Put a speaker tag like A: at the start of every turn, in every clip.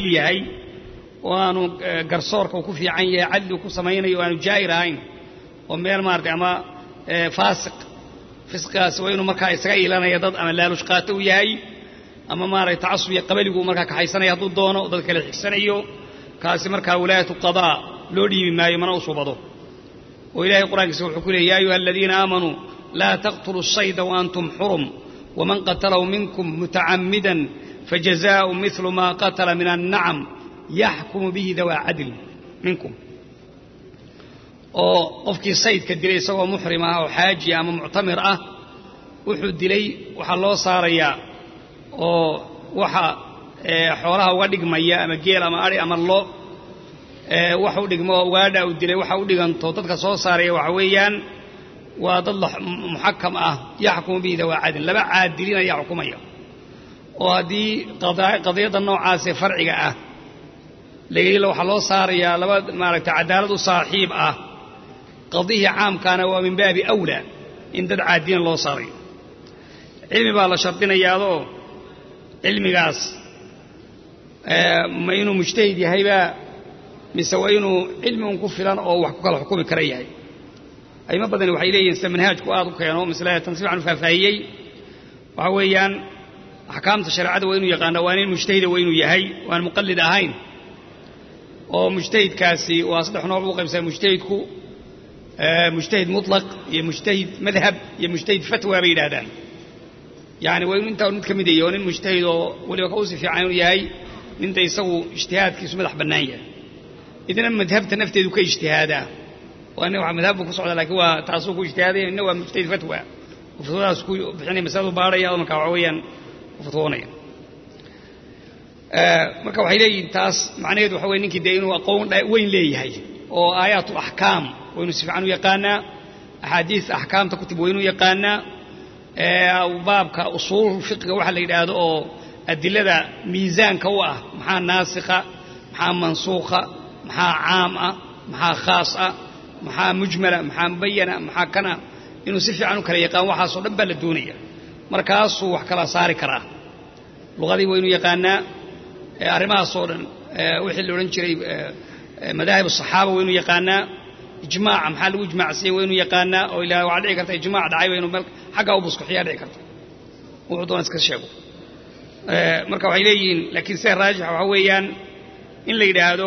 A: caadil yahay oo aanu garsoorka ku fiican yahay cadli ku sameeyo aanu jaa'ir ahayn oo meel maartay ama faasiq fisqaas waa inuu markaa isaga ilaalinaya dad ama laalush qaato yahay ama maartay tacasub iyo qabaligu markaa ka haysanaya hadduu doono dad kale xigsanayo kaasi markaa wilaayatu qadaa loo dhiibi maayo mana u subado oo ilaahay quraankiisa wuxuu ku leeyahay yaa ayuha alladina aamanu la taqtulu as-sayda wa antum hurum ومن قتله منكم متعمدا فجزاء مثل ما قتل من النعم يحكم به ذوى عدل منكم oo qofkii saydka dilay isagoo muhrim ah oo xaaji ama mu'tamir ah wuxuu dilay waxa loo saarayaa oo waxa xoolaha uga dhigmaya ama geel ama ari ama loo waxa u dhigmo ugaadha uu dilay waxa u dhiganto dadka soo saaraya waxa weeyaan وضل محكم يحكم به ذوى عدل لبا عادلين يحكميا وهذه قضية النوع عاسي فرعي لقيل لو حلو صار يا لبا مالك عدالة صاحب قضية عام كان ومن باب أولى إن دد عادين الله صار علمي بالله شرطنا يا ذو علمي قاس ما إنه مجتهد هيبا مسوينه علم كفلان أو حكومة الحكومة كريه أي ما بدنا وحيلين سمنهاج قاضي كانوا مثلا تنصيب عن فافهيي وعويان أحكام الشريعة وينو يقانا وين مجتهد وينو يهي وأن مقلد أهين ومجتهد كاسي وأصدح نوع قيمة مجتهدكو مجتهد مطلق يا مجتهد مذهب يا مجتهد فتوى بين هذا يعني وين أنت ونتكمدي وين مجتهد ولو كوسي في عين يهي أنت يسوي اجتهاد كيس مدح بناية إذا لما ذهبت نفتي ذوك اجتهادا وأنه مذهبك صعد لكن هو تعصوك اجتهادي إنه مجتهد فتوى وفتوى سكوي يعني مسألة بارية أو مكعويا وفتوانيا marka waxay leeyihiin taas macnaheedu waxa weeye ninkii deeynu aqoon weyn leeyahay oo aayatu ahkaam waynu si fiican u yaqaana ahadiis ahkaamta kutub waynu yaqaana baabka usul fiqhiga waxa la yiraahdo oo adilada miisaanka u ah maxaa naasikha maxaa mansuukha maxaa caam ah maxaa khaas ah maxaa mujmala maxaa mubayana maxaa kana inuu si fiican u kala yaqaan waxa soo dhan baa la doonaya markaas uu wax kala saari karaa luqadii waynu yaqaana arrimaha soo dhan wixii la oran jiray madaahib saxaaba waynu yaqaana ijmaac maxaa lagu ijmaacsiiyay waynu yaqaana oo ilaa waxa dhici karta ijmaac dhacay waynu xaga u busku xiyaa dhici karta wuxuu doon iska sheego marka waxay leeyihiin laakiin si raajix waxa weeyaan in la yiraahdo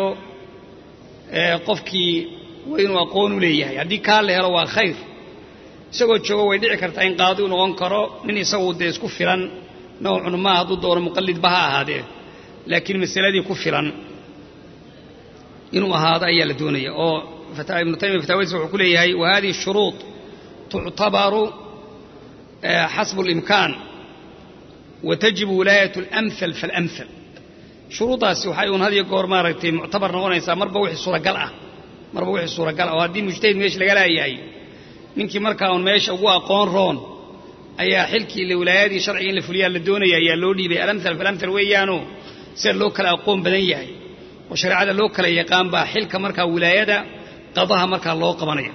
A: qofkii waynu aqoon u leeyahay hadii ka la helo waa khayr isagoo joogo way dhici kartaa in qaadi uu noqon karo nin isagoo de isku filan noocan ma hadu door muqallid baha ahaadee laakiin masaladii ku filan inuu ahaado ayaa la doonaya oo fataawi ibn taymiyyah fataawiisa wuxuu ku leeyahay wa hadhihi shuruut tu'tabaru hasb al-imkan wa tajib wilayatu al-amthal fal-amthal shuruudaasi waxay un hadiyo goor maaragtay mu'tabar noqonaysaa marba wixii suuragal oo hadii mujtahid meesha laga leeyahay ninkii markaa un meesha ugu aqoon roon ayaa xilkii wilaayadii sharciga in la fuliyaa la doonaya ayaa loo dhiibay al-amthal fal-amthal weeyaano si loo kala aqoon badan yahay oo shariicada loo kala yaqaan baa xilka markaa wilaayada qadaha markaa loo qabanaya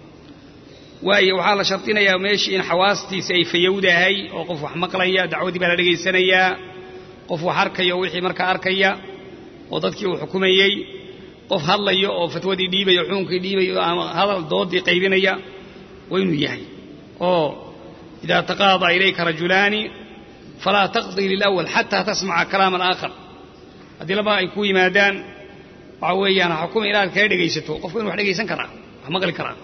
A: waayo waxaa la shartinayaa meeshii in xawaastiisa ay fayowdahay oo qof wax maqlaya dacwadii baa la dhagaysanayaa qof wax arkaya wixii markaa arkaya oo dadkii uu xukumayay qof hadlayo oo fatwadii dhiibayo xukunkii dhiibayo ama hadal doodii qaybinaya waynu yahay oo إذا تقاضى إليك رجلان فلا تقضي للأول حتى تسمع كلام الآخر هذه لما يكون مادان وعويانا حكوم إلى الكريدة جيسته قفوا وحده جيسان كرا مغل كرا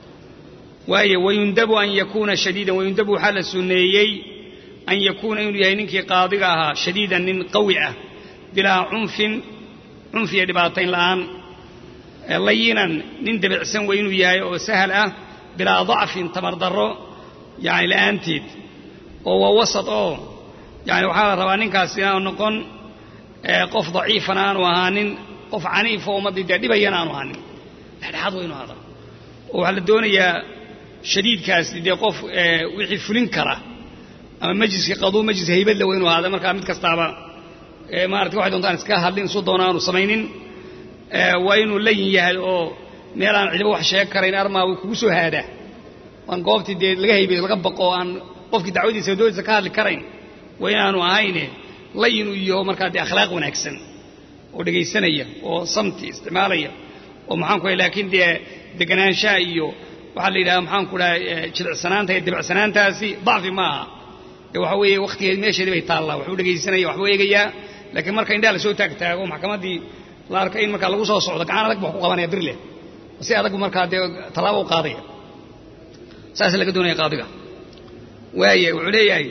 A: ويندب أن يكون شديدا ويندب حال السنيي أن يكون ينك قاضيها شديدا قوية بلا عنف يدباطين الآن لينا نندبع سن وينو ياي وسهل بلا ضعف تمرضره يعني لأنتيد وهو وسط يعني وحال روانين كاسينا ونقون قف ضعيفا وهانين قف عنيف ومضي دبينا وهانين هذا وين هذا وعلى الدنيا شديد كاسي دي قف وحي فلين كره أما مجلس قضو مجلس هيبل وين هذا مركا مد كاستابا ما أردت واحد وانتان اسكا هادلين صدونان وسمينين وينو لين يهل ميلان عدبو وحشاك كرين أرما وكوسو هذا وان قوفتي دي laga haybay laga baqo aan qofkii dacwadiisa doonaysa ka hadli karayn waynaanu ahayne layn iyo markaa akhlaaq wanaagsan ودقيسانية وصمتي استعمالية ومحانكو لكن دقنان شائيو وحال إلى محانكو لا جلع سنانتا يدبع سنانتا سي ضعف معها وحوي وقتي ماشي دي بيت الله وحو دقيسانية وحوي يجيا لكن مركا إن دال سو تاك ومحكمة دي لا أركين مركا لغو سو صعودك أنا لك بحقو قباني يدر له وسي أدك مركا طلابو قاضية ساسا لك دوني قاضية وهي وعليه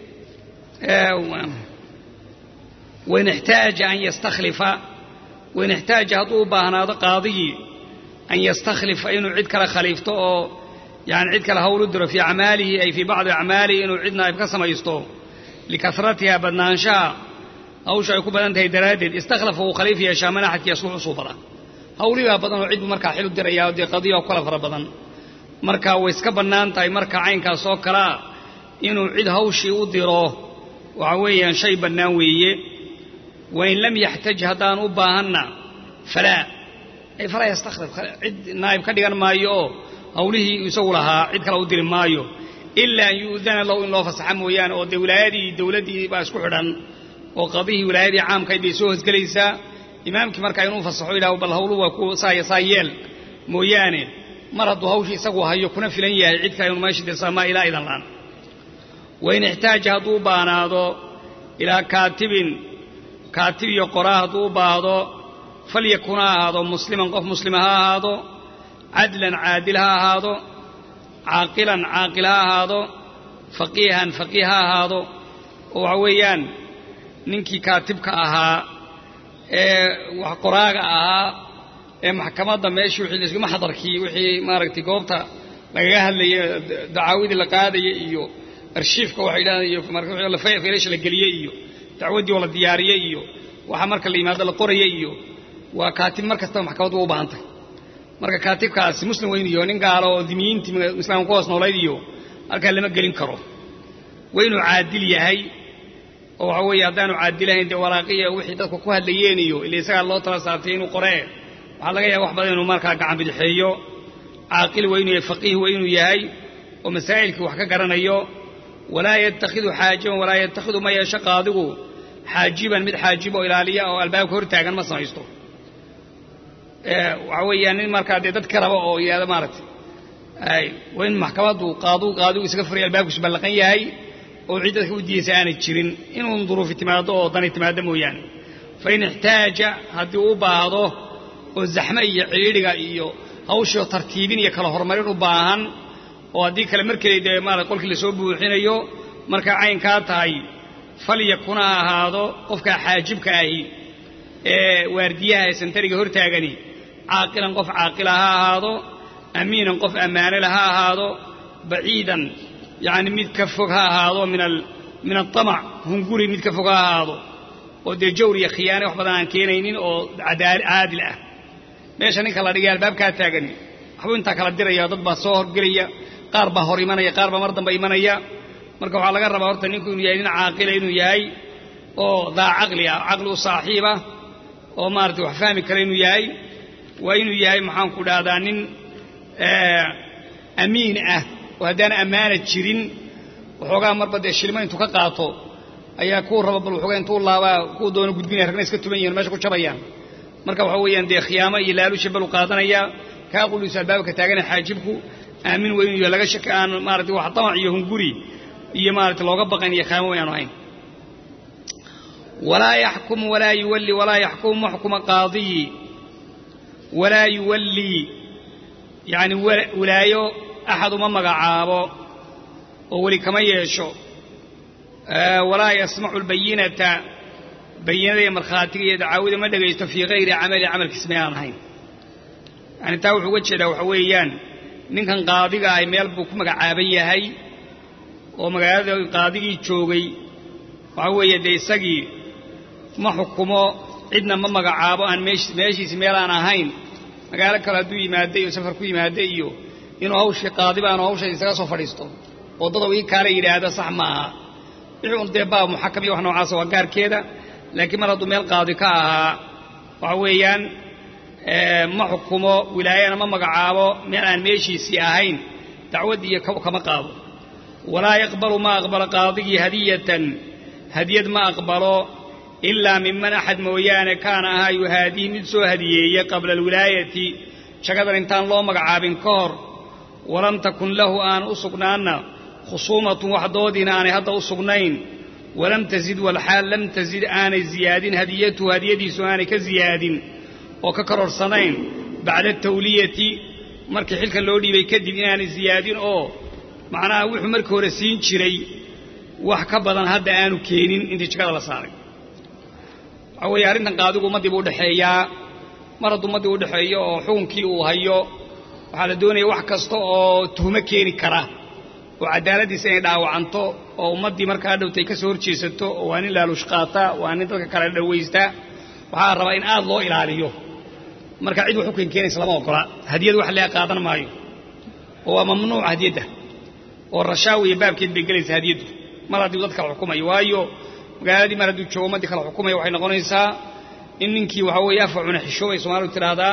A: وإن احتاج أن يستخلف وإن احتاج هطوبة هذا قاضي أن يستخلف إنه عد كلا خليفته يعني عد كلا هولدر في أعماله أي في بعض أعماله إنه عدنا يبقسم يستوه لكثرتها بدنانشاء أو شيء يكون بدنته درادد استخلفه خليفة شامنا حتى يصلح صوبرا هولي بدن عد مركا حلو الدريا ودي قضية وكلا فر بدن مركا ويسكبنان تاي مركا عين كاسوكرا إنه عد هوشي وديروه وعويا شيء بناويه وإن لم يحتج هدان أباهنا فلا يستخلف عد نائب كدغان مايو أوليه يسولها عد كلا ودير مايو إلا أن يؤذن له إن الله فسح مويان أو دولتي باسكو حدان وقضيه ولايدي عام كيدي سوهز كليسا إمامك مركا ينون فسحوا إله بل هولو وكو سايل مويان مرض هوشي سقوها يكون في لنيا عد كينون ماشي دي سما إلى إذن لان وإن احتاج هدوبان هذا إلى كاتب يقرأ هدوبا فليكن هذا مسلما قف مسلمها هذا عدلا عادلها هذا عاقلها هذا فقيها هذا وعويان ننكي كاتبك أها وقراء أها محكمة دمشق وحي لسه ما حضركي وحي ما ركتي قوبتها لقاها اللي دعاويد اللي قاعدة إيو أرشيفك وحيدان إيو مركب ولا في ليش الجلية إيو تعودي ولا ديارية إيو وحمرك اللي ماذا القرية إيو وكاتب مركز تام محكمة وبانته مركز كاتب كاس مسلم وين إيو نقالوا دمين تم مسلم قوس نولاد إيو أركان لما قلين كرو وينو عادل يهي أو عوي أدانو عادل هندي وراقية وحيدك وكوه الليين إيو اللي سأل الله ترى ساعتين وقرأ وعلى جاي واحد بدينه مركز قاعد بالحيو عاقل وينو فقيه وينو يهي ومسائل وحكا قرن إيو ولا يتخذ حاجبا ولا يتخذ ما يشقاده حاجبا مد حاجبه إلى أو الباب كورتاعن ما صنعيسته وعويان المركز تذكره أو يا مارت أي وين محكمة قاضو يسقفر الباب كش بلقين هاي وعدة ودي سان تشرين إنه انظروا في اعتماده وطن اعتماده مويان فإن احتاج هدو بعضه والزحمية عيرجا إيو هوش ترتيبين يكله هرمرين وباهن وهذيك المركز ده ما نقول كل سوبه حين يو مركز عين كاتاي فليكن هذا قفك حاجبك أي وارديها سنتري هرتاجني عاقلا قف عاقلها هذا أمينا قف أمان لها هذا بعيدا يعني متكفكها هذا من الطمع هم قولي متكفكها هذا ودي جوري خيانة وحبضان كينين أو عادلة ليش أنك الله رجال باب كاتاجني حبوا أنت كلا الدرية ضد بصور قرية قاربة هوريمانية قاربة مرضا بيمانية مركب على قرب هورتا نكون ياين عاقلة إنه ياي أو ذا عقل صاحبة أو مارتي وحفامي كرينه ياي وإنه ياي محان كل هذا أمين وهدان أمانة شرين وحوقا مربط الشلمان تكاقاطو أيها كور رب الحوقين طول الله وكودون قدقين هرقناس كتبين ماشي كو شبيان مركب حوقيا دي خيامة يلالو شبالو قاطنا إياه كاقولوا سالبابك تاقنا حاجبكو آمين وإنه يلغى شكان مارتي وحطمع يهون قري إيه مارتي لو قبقين يخاموا يانوهين ولا يحكم ولا يولي ولا يحكم محكم قاضي ولا يولي يعني ولايو أحد ما مقعابه وولي كما يشو ولا يسمع البينة بينة مرخاتي يدعوذ ما دقيت في غير عمل كسميان هين يعني تاوح وجه دو حويان نكن قاضي أي ميل بوك مقعابية هاي ومقعاد قاضي جوغي وحوي دي سقي ما حكمه عندنا ما مقعابه أن ماشي سميلان هين مقالك كلا دوي مادي وسفر كوي مادي إنه هوش قاضي بأنه هوش يسقى فريستو وضدوي كاري هذا صح معها يقول دبا محكم يوحنا وعاصي وقار كذا لكن مرضو ميل قاضي كاها وحويان ما حكمه ولايانا ما مقعابه ميلان ماشي سياهين تعودي كما قاضي ولا يقبل ما أقبل قاضي هدية ما أقبله إلا ممن أحد مويان كان يهادي من سو هدية قبل الولاية شكذا انتان الله مقعاب كور ولم تكن له آن أسقنان خصومة وحدودنا آن هذا أسقنين ولم تزد والحال لم تزد آن زياد هديته هدية سؤال كزياد وككرر صنين بعد التولية مركي حلك اللولي بيكدب آن زياد أو معناه وحو مركي ورسين شري وحكبضا هذا آن كينين انت شكرا لصارك أو يارين قادوك مدي بودحيا مرض مدي بودحيا وحونكي وهيو وحال دوني وحكستو أو تهمكيني كراه وعدالتي سيدا وعنتو أو مدي مركا دوتي كسور جيستو واني لالوشقاتا واني دلك كلا دويستا وحال ربا إن الله إلاليو مركا عيد وحكين كيني سلام وقرا هدية وحليا قادنا مايو هو ممنوع هديته والرشاوي باب كيد بيجلس هديته مرض يضدك الحكومة يوايو وقال دي مرض يتشو مدي خلا الحكومة يوحي نقونيسا إنكي وحوي يفعون حشوة يسمارو ترادا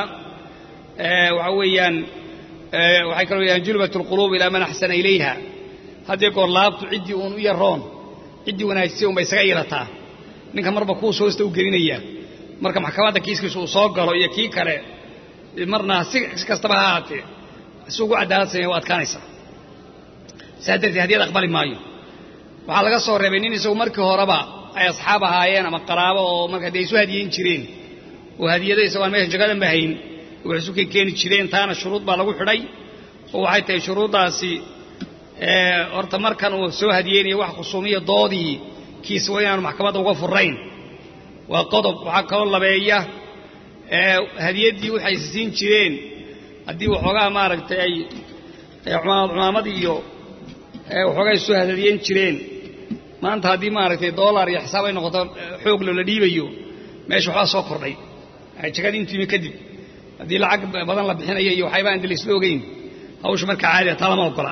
A: وحويان وحيكروا يان جلبة القلوب إلى من أحسن إليها هذا يقول لابتو عدي يرون عدي ونايسيهم بيسغيرتا ninka marba ku soo istawgelinaya marka maxkamada kiiska soo galo iyo kii kale marna si kastaba haatee isugu cadaaladsan waa adkaanaysa saadadii hadiyad aqbali maayo waxa laga soo reebay in isagu markii horeba ay asxaab ahaayeen ama qaraabo oo marka ay soo hadiyin jireen oo hadiyada isagu meesha jagadan bahayn wuxuu ka keeni jireen taana shuruud baa lagu xidhay oo waxay tahay shuruudaasi horta markan uu soo hadiyeenay wax khusuumiyo doodii kiis wayaan maxkamadda uga furayn waa qodob waxa kale labeeya hadiyadii waxay siin jireen hadii waxoogaa maaragtay ay cumaamad iyo waxoogaa soo hadiyeen jireen maanta hadii maaragtay dollar iyo xisaab ay noqoto xoog la dhiibayo meesha waxa soo kordhay ay jagad intii kadib hadii lacag badan la bixinayo iyo waxay baan dilis loogeyn hawsha marka caadi talama ogola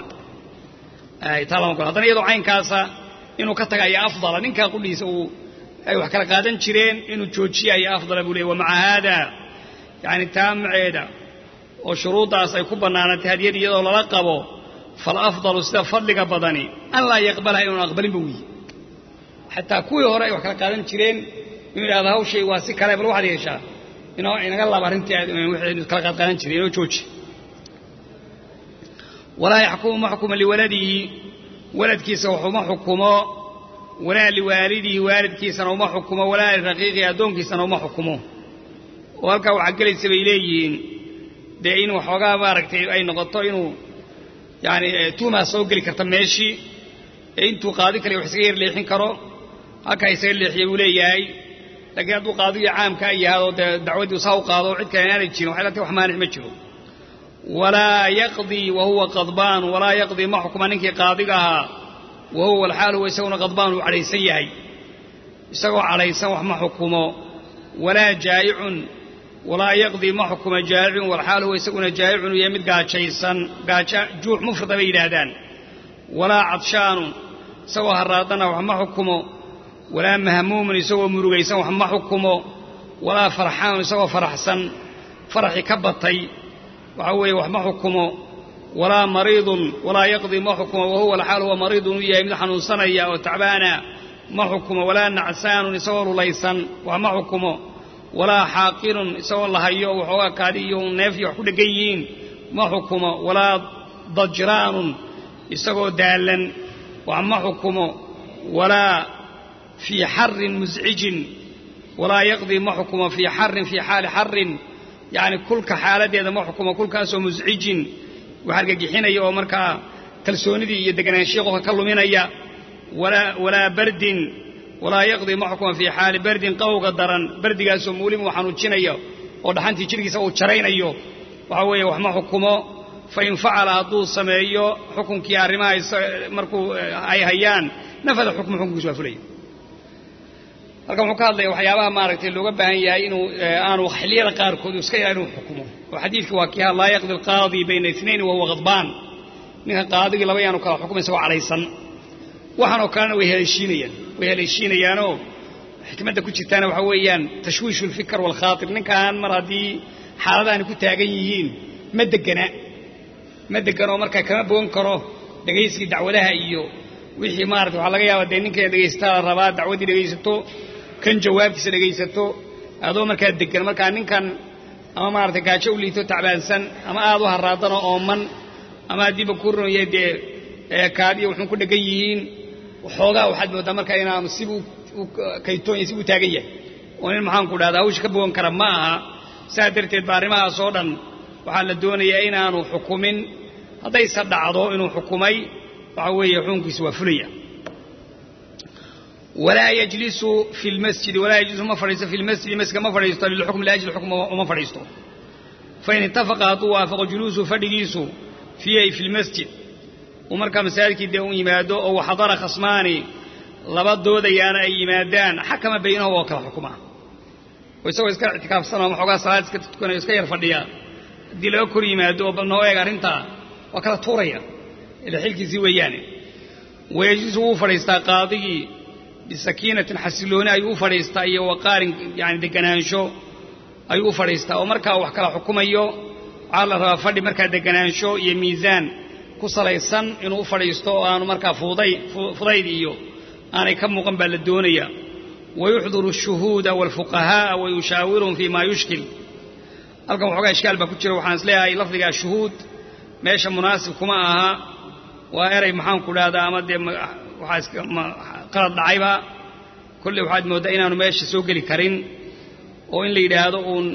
A: hadana iyadoo caynkaasa inuu ka tagayo afdal ninka qudhiisa uu ay wax kala qaadan jireen inuu joojiyo afdal buu leeyahay wama hada yani taamceeda oo shuruudaas ay ku banaanatay hadiyad iyadoo lala qabo fal afdal sida fadliga badani alla yaqbala inuu aqbalin buu hatta kuwii hore ay wax kala qaadan jireen inuu yiraahdo hawshay waa si kale bal waxa yeeshaa inuu inaga laba arintii wixii kala qaadan jireen inuu jooji ولا يحكم محكم لولده ولد كيسا وحما حكمه ولا لوالده والد كيسا وما حكمه ولا لرقيقه أدون كيسا وما حكمه وهلك وعقل السبيليين دعين وحوقا باركتين أي نغطو إنه يعني توما سوقلي كرتميشي إنتو قاضيك اللي وحسير اللي حنكرو هكا يسير اللي حيولي لكن أدو قاضي عام كأي هذا دعوة يساو قاضو عد كان يارجين وحالاتي وحمان حمجرو ولا يقضي وهو غضبان ولا يقضي ما حكم انك قاضيها وهو الحال هو يسون غضبان عليه سيئي يسوى عليه سوى ما حكمه ولا جائع ولا يقضي ما حكم جائع والحال هو يسون جائع يمد قاشيسا جوع مفرد بيدادان ولا عطشان سوى هرادنا وما حكمه ولا مهموم يسوى مرغيسا وما حكمه ولا فرحان يسوى فرحسا فرح كبطي وعوي وما حكمه ولا مريض ولا يقضي ما حكمه وهو الحال هو مريض ويمدح نصنيا وتعبانا ما حكمه ولا نعسان يسور ليسا وما حكمه ولا حاقر يسور الله يو وحوا كاديو نافي وحود جيين ما حكمه ولا ضجران يسور دالا وما حكمه ولا في حر مزعج ولا يقضي ما حكمه في حر في حال حر يعني كل كحالة هذا ما حكمه كل كاسو مزعج وحرق جحين أيه ومركا كالسوندي يدقنا الشيخ وكلمين أيه ولا برد ولا يقضي ما حكمه في حال برد قو قدرا برد كاسو مولم وحنوتشين أيه ودحانتي شرقي سوى تشرين أيه وحوي وحما حكمه فإن فعل هدو سمعيه حكم كيارما مركو أي هيان نفذ حكم سوافلي halkan wuxuu ka hadlay waxyaabaha maaragtay looga baahan yahay inuu aanu xiliyada qaar kood iska yahay inuu xukumo oo xadiidku waa kii la yaqdi alqaadi bayna ithnayn wa huwa ghadban ninka qaadiga laba yaanu kala xukumaysa waa calaysan waxaan oo kalena way heleeshiinayaan oo xikmadda ku jirtaana waxa weeyaan tashwiishul fikr wal khatir ninkan mar hadii xaaladaani ku taagan yihiin ma degano marka kama boon karo dhageysiga dacwadaha iyo wixii maaragtay waxa laga yaabaa ninka dhageysta rabaa dacwadii dhageysato kan jawaabtiisa dhagaysato adoo markaa degan markaa ninkan ama maartay gaajo u liito tacbaansan ama aad u haraadano ooman ama diba ku runayay kaadiyo wuxuu ku dhagan yihiin waxoogaa waxaad moodaa markaa inaanu sibu kaytoon sibu taagan yahay oo in maxaan ku dhahdaa hawsha ka bogan kara ma aha saa darteed baarimahaas oo dhan waxaa la doonayaa inaanu xukumin haddayse dhacdo inuu xukumay waxa weeye xukunkiisu waa fulaya ولا يجلس في المسجد ولا يجلس ما فريس في المسجد مسك ما فريس للحكم لاجل الحكم وما فريسته فإن اتفق وافق جلوسه فدغيسو في المسجد ومركا مسالك دون يمادو او حضر خصماني لبدود يانا يمادان حكم بينه وكلا حكمه ويسوي اسكا اعتكاف سنه وخوغا صلاه اسكا تكون اسكا ير فديا دي لو كور يمادو بنو ايغ arrinta وكلا توريا الى خلكيسي وياني ويجلس فريستا قاضي بسكينة حسلونة أيو فريستا أيو وقار يعني دقنانشو أيو فريستا ومركا وحكرا حكومة أيو على رافد مركا دقنانشو يميزان كسر يسن إنو فريستو أنو مركا فضي أيو أنا كم مقبل الدنيا ويحضر الشهود والفقهاء ويشاورهم فيما يشكل ألقى وحكا إشكال بكتشر وحانس لها لفظ الشهود ماشا مناسب كما أها وأري محام كل هذا أمد وحاس قرض ضعيبة كل واحد مودا إنه ماشي سوق الكريم وإن لي هذا أون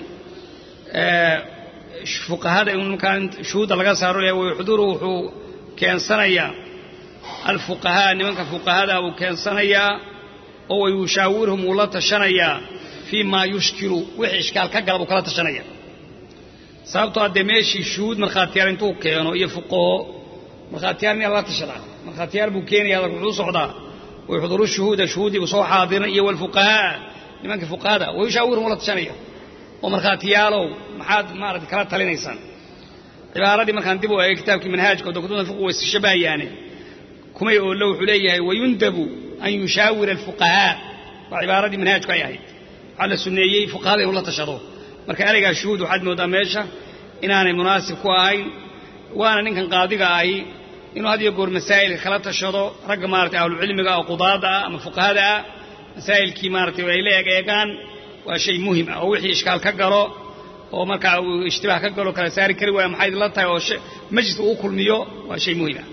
A: فقهاء إنه كان شهود الله صاروا له ويحضروه كان سنيا الفقهاء نمك فقهاء أو كان سنيا أو يشاورهم ولا تشنيا فيما يشكلوا وإشكال كقلب وكلا تشنيا سبتوا دمشق شهود من خاطرين تو كانوا يفقهوا من خاطرين الله تشرع من خاطر بوكيني هذا كله صعدا ويحضروا الشهود شهودي وصو حاضرين والفقهاء لمن فقهاء ويشاورهم ولا تشنيا ومن خاطيالو محاد ما رد كلا تلينيسان عبارة دي من كان دبوا كتابك منهاجك ودكتور الفقه والشباب يعني كما يقول له حليه ويندب أن يشاور الفقهاء وعبارة دي منهاجك أي على السنية فقهاء ولا تشروا marka ariga shuud waxaad moodaa meesha inaanay munaasib ku ahayn waana ninkan qaadiga ahi inuu hadiyo goor masaa'il kala tashado rag maartay ahlu cilmiga oo qudaada ama fuqahada masaa'ilkii maartay ay leeyagaan waa shay muhiim ah oo wixii iskaal ka galo oo marka uu ishtibaah ka galo kala saari kari waa maxay la tahay oo majlis uu kulmiyo waa shay muhiim ah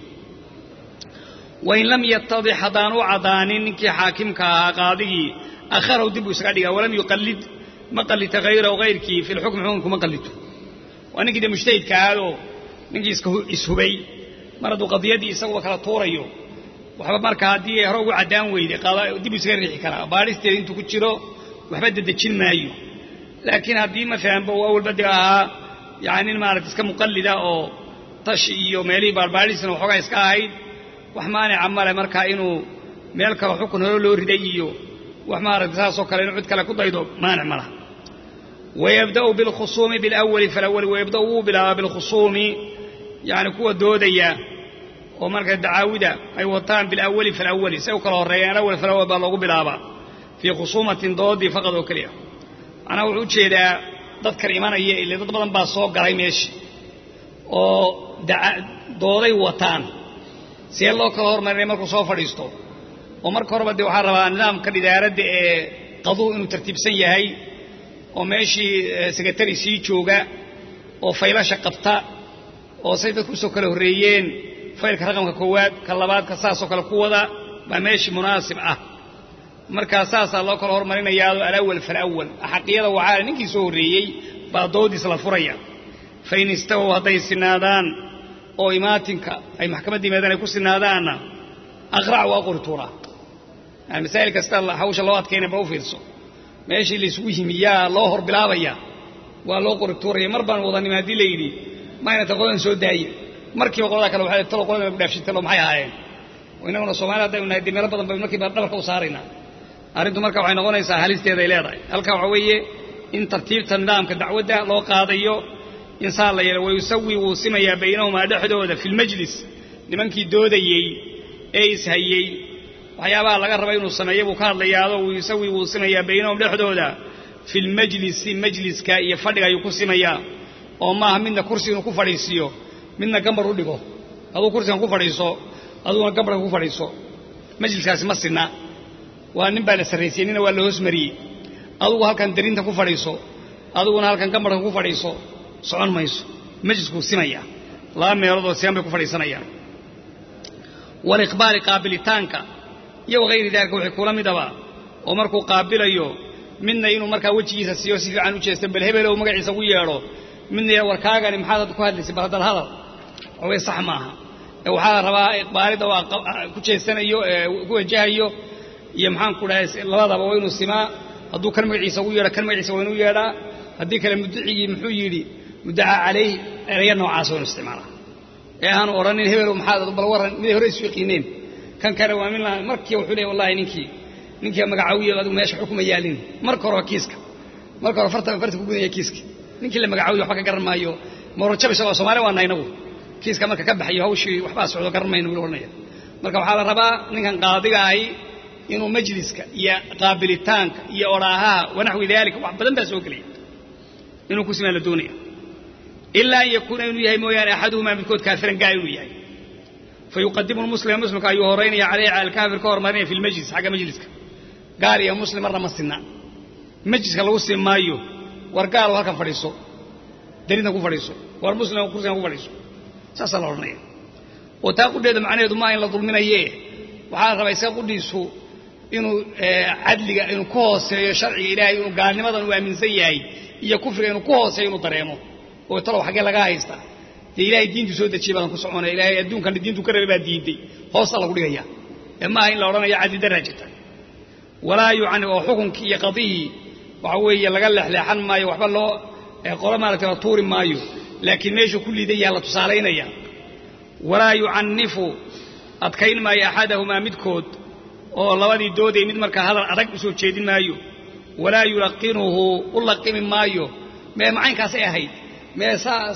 A: وإن لم يتضح حدان وعدان نكي حاكمك قاضي أخره دبو سقاديا ولم يقلد ما قلت غيره وغيرك في الحكم حكمكم ما قلته وانا كده مجتهد كهذا نجي اسهبي مرض قضيتي يسوى كلا طوريو وحبا marka hadii horow cadaan weeyday qaada dib iska riixi kara baaristeed intu ku jiro waxba dadajin maayo laakiin hadii ma fahanba awal badiga yaani maaragtay iska muqallida oo tash iyo meeli barbaarisna waxa iska ahayd wax maana amale marka inuu meel kale xukun hore loo riday iyo wax maaragtay saasoo kale inuu cid kale ku daydo maana malaha ويبدأ بالخصوم بالأول فالأول ويبدأ بالخصوم يعني كوا دوديا ومركز الدعاودة أي وطان بالأول فالأول سيوكل الريان الأول فالأول بلغوا بالآباء في خصومة ضودي فقط وكليا أنا أقول شيء ده تذكر إيمان هي اللي تضبط باصوق قريميش ودودي وطان سي الله كلور من مركو صوفر يستو ومركو ربدي وحربا نظام كالإدارة قضوا إنه ترتيب سيهي وماشي سكرتري سي جوجا وفيلاش قبطة وسيدة كوسو كله الريين فيلك رقم كواد كلابات كساسو كله قوة بماشي مناسب مركز أساس الله كله هرمانين يالو الأول فالأول حقيقة وعالي نكي سوريي بعضودي صلاة فريا فإن استووا هذي السنادان أو إماتنك أي محكمة دي ميدان يكون سنادان أغرع وأقرطورا يعني مسائل كستال حوش اللوات كينا بروفيرسو ماشي اللي سويه مياه الله هر بلاويا والله قرطورا مربان وضاني ما دي ليدي ما ينتقلن سو داي markii waqada kale waxa talo qodob dhaafshintay loo maxay ahaayeen inaguna Soomaaliya inay dimeelo badan bay markii dhabarka u saarina arintu marka waxay noqonaysaa halisteeda ay leedahay halka waxa weeye in tartiibta nidaamka dacwada loo qaadayo insaan la yeelo way sawi uu simaya baynahuma dhaxdooda fil majlis nimankii doodayay ee ishayay waxyaabaha laga rabay inuu sameeyo uu ka hadlayaado uu sawi uu simaya baynahum dhaxdooda fil majliska iyo fadhiga ayuu ku simaya oo ma midna kursi inuu ku fadhiisiyo midna gambar u dhigo adoo kursigan ku fadhiiso adoo gambar ku fadhiiso majliskaasi ma sinna وأن نبى السريسينين ولا هسمري أدو هالكن درين تكو فريسو أدو هالكن كمبر تكو فريسو صعون مايسو مجلس كو سمايا لا ما يرضى سيام بكو فريسانيا والإقبال قابل تانكا يو غير ذلك وحكولا مدبا ومركو قابل يو منا إنه مركا وجهي سيوسي في عنو جيستن بالهبل ومقعي سوي يارو منا وركاغا لمحاضة كو هادلسي بهذا الهضر أو يصح معها وحالا ربا إقبالي دوا كو جيستن كو وجهي يمحان كلها لبدا وين السماء هدو كلمة عيسى ويرا كلمة عيسى وين ويرا هدي كلمة مدعي محيري مدعى عليه ريان وعاسون استعماله إيه هانو أوراني الهبل ومحاضر بالورن مدي هريس فيقينين كان وامن الله مركي وحولي والله نينكي مقعوية غادو ماشي حكم يالين مركو كيسك مركو فرت كوغنيا كيسك نينكي اللي مقعوية وحكا قرن مايو مرتشب سوا Soomaali waa naynagu kiiska marka ka baxayo hawshii waxba socdo qarmayno wiilwanaya marka waxa la rabaa ninkan qaadiga ahi inuu majliska iyo qaabilitaanka iyo oraaha wanaxwi daalika wax badan baa soo galay inuu ku simaa la doonaya illa yakuna inuu yahay mooyaan axaduhuma midkood kaafiran gaay inuu yahay فيقدم المسلم مسلم كأي هورين عليه على الكافر كور مرين في المجلس حاجة مجلسك قال يا مسلم مرة مسنا مجلس قال وسلم مايو ورقال وهكذا فريسو دلنا كو فريسو والمسلم وكرسنا كو فريسو ساسا لورنيا وتاخذ ده معناه ما إلا ظلمنا إياه وحال ربي سيقول يسوع إنه عدل إنه كوس شرعي إلهي إنه قال لماذا هو من سيئي يكفر إنه كوس إنه طريمه وترى حاجة لقاهيستا إلهي الدين تسود الشيبان كسعونا إلهي الدين كان الدين تكرر بالدين دي خاصة الله قولي يا إما إن لورنا يعدي درجة ولا يعني حكم كي يقضيه وعوي يلقى لحن ما يوحب له قرما لتطور مايو لكن ماشي كل دي يلا تصالين يا ولا يعنف أتكين ما أحدهما مدكود أو الله ودي دودي مدمر كهذا أرق بسوت شيدين مايو ولا يلقنه الله قيم مايو ما معين كاسي هيد ما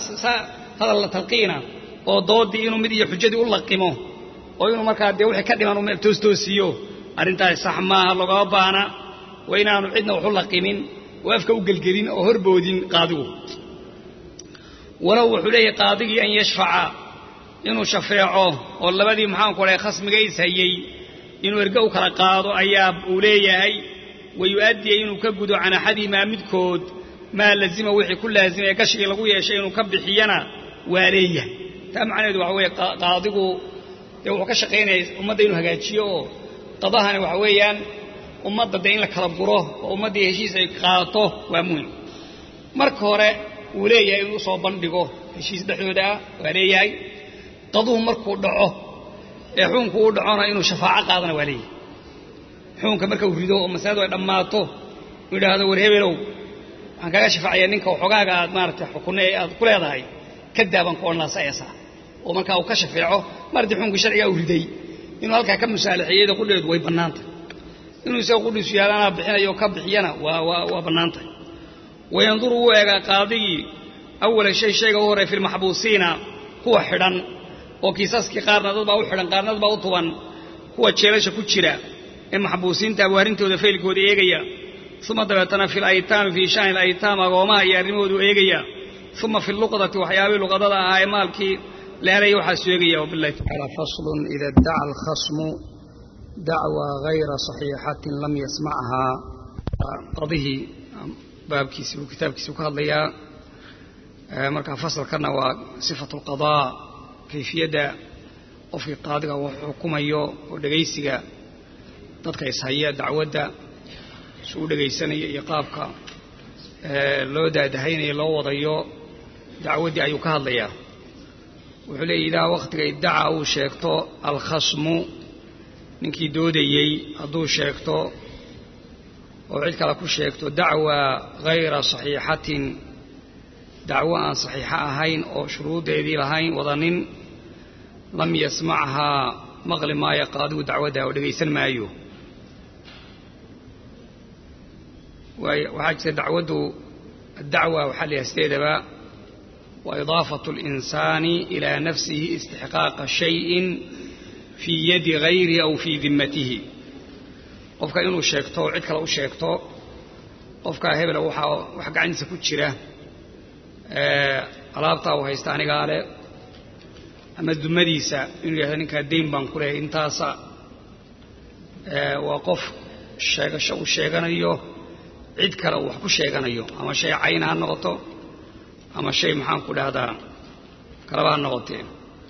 A: هذا الله تلقينا أو ضد إنه مدي حجدي الله قيمه أو إنه ما كان يوحي كدم إنه توستوسيو أرنتا صح ما الله بانا وإن أنا عدنا وحلا قيمين وأفكوا قلقلين أو هربودين قادوا ولو حلي قاضي أن يشفع إنه شفيعه والله بدي محاك ولا خصم جيس هي إنه يرجعوا كرقاضوا أياب أوليه هي ويؤدي إنه كبدوا عن أحد ما مدكود ما لازم وحي كل لازم يكشف لقوية شيء إنه كب حينا واريه تمعنى وحوي قاضيه يوم كشقين أمده إنه هجاتشيو قضاها وحويان أمده دين لك ربره وأمده هشيس قاطه ومهم مركورة وليه إنه صوبان بيجو هشيس دحودا واريه قضوه مركو دعوه يحون كو دعونا إنه شفاعة قاضنا وليه حون كمركو فريدو ومسادو دماته وده هذا ورهبلو عن كذا شفاعة نينك وحقاقة مارت حكونا كل هذا هاي كذابا كورنا سياسة ومركا وكشفعه مرت حون كشرعية وريدي إنه هلك كم مسالحية ده كله دوي بنانته إنه يسوي كل شيء أنا بحنا يوكب حيانا وبنانته وينظروا إلى قاضي أول شيء هو في المحبوسين هو حرن وكيساس كقارنا ضبا وحرن قارنا ضبا وطوان هو تشيلش كتشرا المحبوسين تبوارين تودفيل كود إيجيا ثم دبتنا في الأيتام في شأن الأيتام وما يرمود إيجيا ثم في اللقطة وحياوي لقطة هاي مالكي لا يحس إيجيا وبالله تعالى. فصل إذا ادعى الخصم دعوى غير صحيحة لم يسمعها قضيه باب كيسو كتاب كيسو كهضيا مركا فصل كنا وصفة القضاء كيفية وفي قاضي وحكومة يو ودقيسيا تدقيس هيا دعوة سو دقيساني يقابك لو دهيني لو وضيو دعودي أيو كهضيا وحلي إذا وقت ادعى أو شيكتو الخصم نكي دوديي أدو شيكتو وعلك لكو شيكتو دعوة غير صحيحة دعوة صحيحة هين أو شروط ذي لهين وظنين لم يسمعها مغل ما يقادو دعوة ودقيسن ما أيوه وحاجة الدعوة وحل يستيدبا وإضافة الإنسان إلى نفسه استحقاق شيء في يد غيره أو في ذمته قفك إنه شيكتو عدك لو شيكتو قفك هبل وحق عن سكوتشرة ألابطا وهيستاني قال أما الدمديسة إنه يهدنك الدين بانكوله انتاسا وقف sheegasho uu sheeganayo cid kale uu wax ku sheeganayo ama shay cayn ha noqoto ama shay maxaan ku dhahdaa kalaba ha noqotee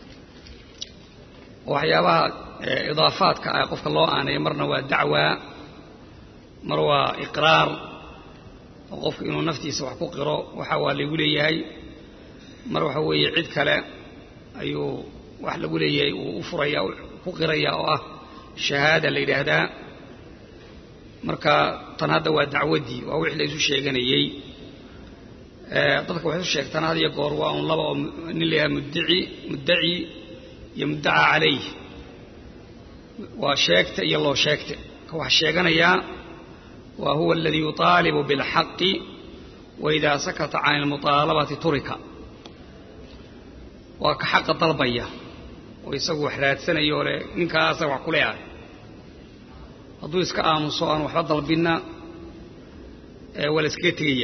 A: waxyaabaha idaafaadka ah qofka loo aanay marna waa dacwa mar waa iqraar qofku inuu naftiisa wax ku qiro waxa waa lagu leeyahay mar waxa weeye cid kale ayuu wax lagu leeyahay uu u furaya ku qiraya oo ah shahaada la yiraahdaa marka tan hadda waa dacwadii waa wixii la isu sheeganayay dadka waxay u sheegtaan hadiya goor waa un laba oo nin leeyahay muddaci iyo muddaca calayh waa sheegta iyo loo sheegta ka wax sheeganaya وهو الذي يطالب بالحق وإذا سكت عن المطالبة ترك وكحق طلبية ويسوي حرات سنة يوري إنك أسوع كلها هذو يسكى آمصوان وحفظ بنا ولا سكيتية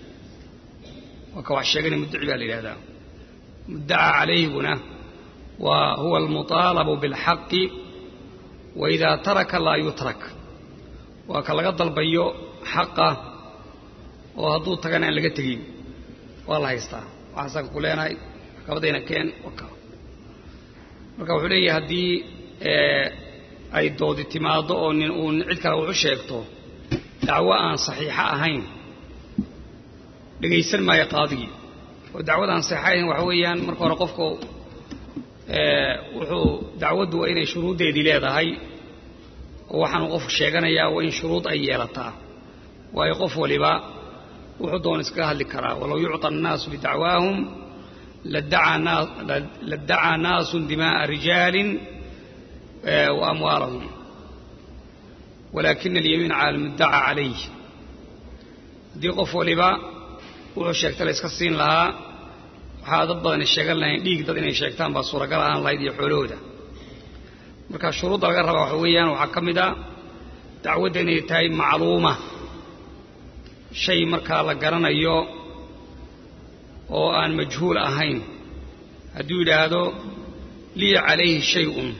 A: وكوح الشيغاني مدعي لهذا مدعى عليه هنا وهو المطالب بالحق وإذا ترك لا يترك وكلا dalbayo xaqa oo haduu tagana aan laga tagin wala haysta waxaan ku leenahay kabadayna keen marka wuxuu leeyahay hadii ay doodi timaado oo nin uu cid kale u sheegto dacwo aan saxiixa ahayn dhageysan ma yaqaadigi oo dacwada aan saxiixayn waxa weeyaan marka hore qofku wuxuu dacwadu waa inay shuruudeedii leedahay waxaan qof sheeganayaa waa in shuruud ay yeelataa way qof waliba wuxuu doon iska hadli karaa walaw yu'ta an-nas bi da'waahum ladda'a nas dima'a rijalin wa amwalahum walakin al-yamin 'ala al-mudda'a 'alayhi di qof waliba wuxuu sheegtay iska siin lahaa waxa dad badan sheegan lahayn dhiig dad inay sheegtaan ba suuragal aan lahayd iyo xoolooda marka shuruud laga rabo waxa weeyaan waxa kamida dacwada inay tahay macluuma shay marka la garanayo oo aan majhuul ahayn haduu yiraahdo li alayhi shay'un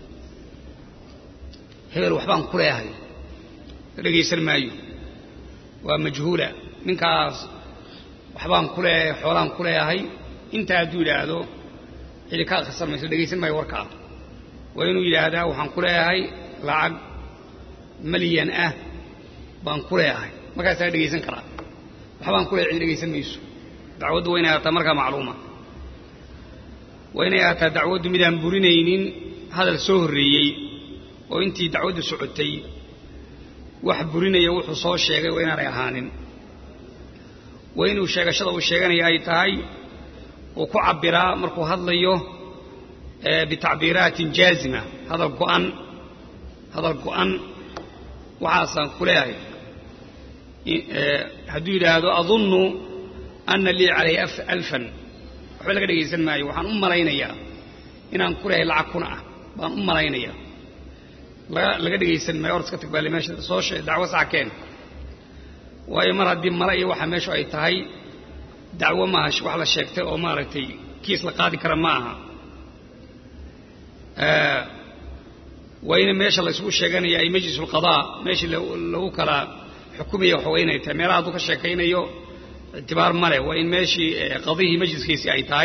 A: heer waxbaan ku leeyahay dhageysan maayo waa majhuula ninkaas waxbaan ku leeyahay xoolaan ku leeyahay inta haduu yiraahdo xilka khasarmayso dhageysan maayo warka وإنه يهذا وحن كلها لعق مليان بان كلها ما كان سيد جيسن كرا وحبان كلها عند جيسن ميسو دعوة وين تمرك معلومة وين دعوة مدام برينين هذا السهري وإنتي دعوة سعودتي واحد بريني يوح صوت شيء وين ريحان وإنه شيء شذا والشيء أي تاي وكعبرا مركو هذا يه بتعبيرات جازمة هذا القرآن وعاصا كلها هدول هذا أظن أن لي عليه ألفا وحبا لك دقيسا ماي وحان لينيا إنان كلها لعكونا بان لينيا لك دقيسا ماي ورسك تقبالي ماشي صوش دعوة ساكين وأي مرة دي مرأي وحماشو أي تهي دعوة ماهش وحلا شاكتة أو مارتي كيس لقادي كرم معها وين ماشي الله يسوي شيغانيا اي مجلس القضاء ماشي لو كلا حكوميه وحوينه تميرادو كشيكينيو اعتبار ماله وين ماشي قضيه مجلس كيسي اي تاي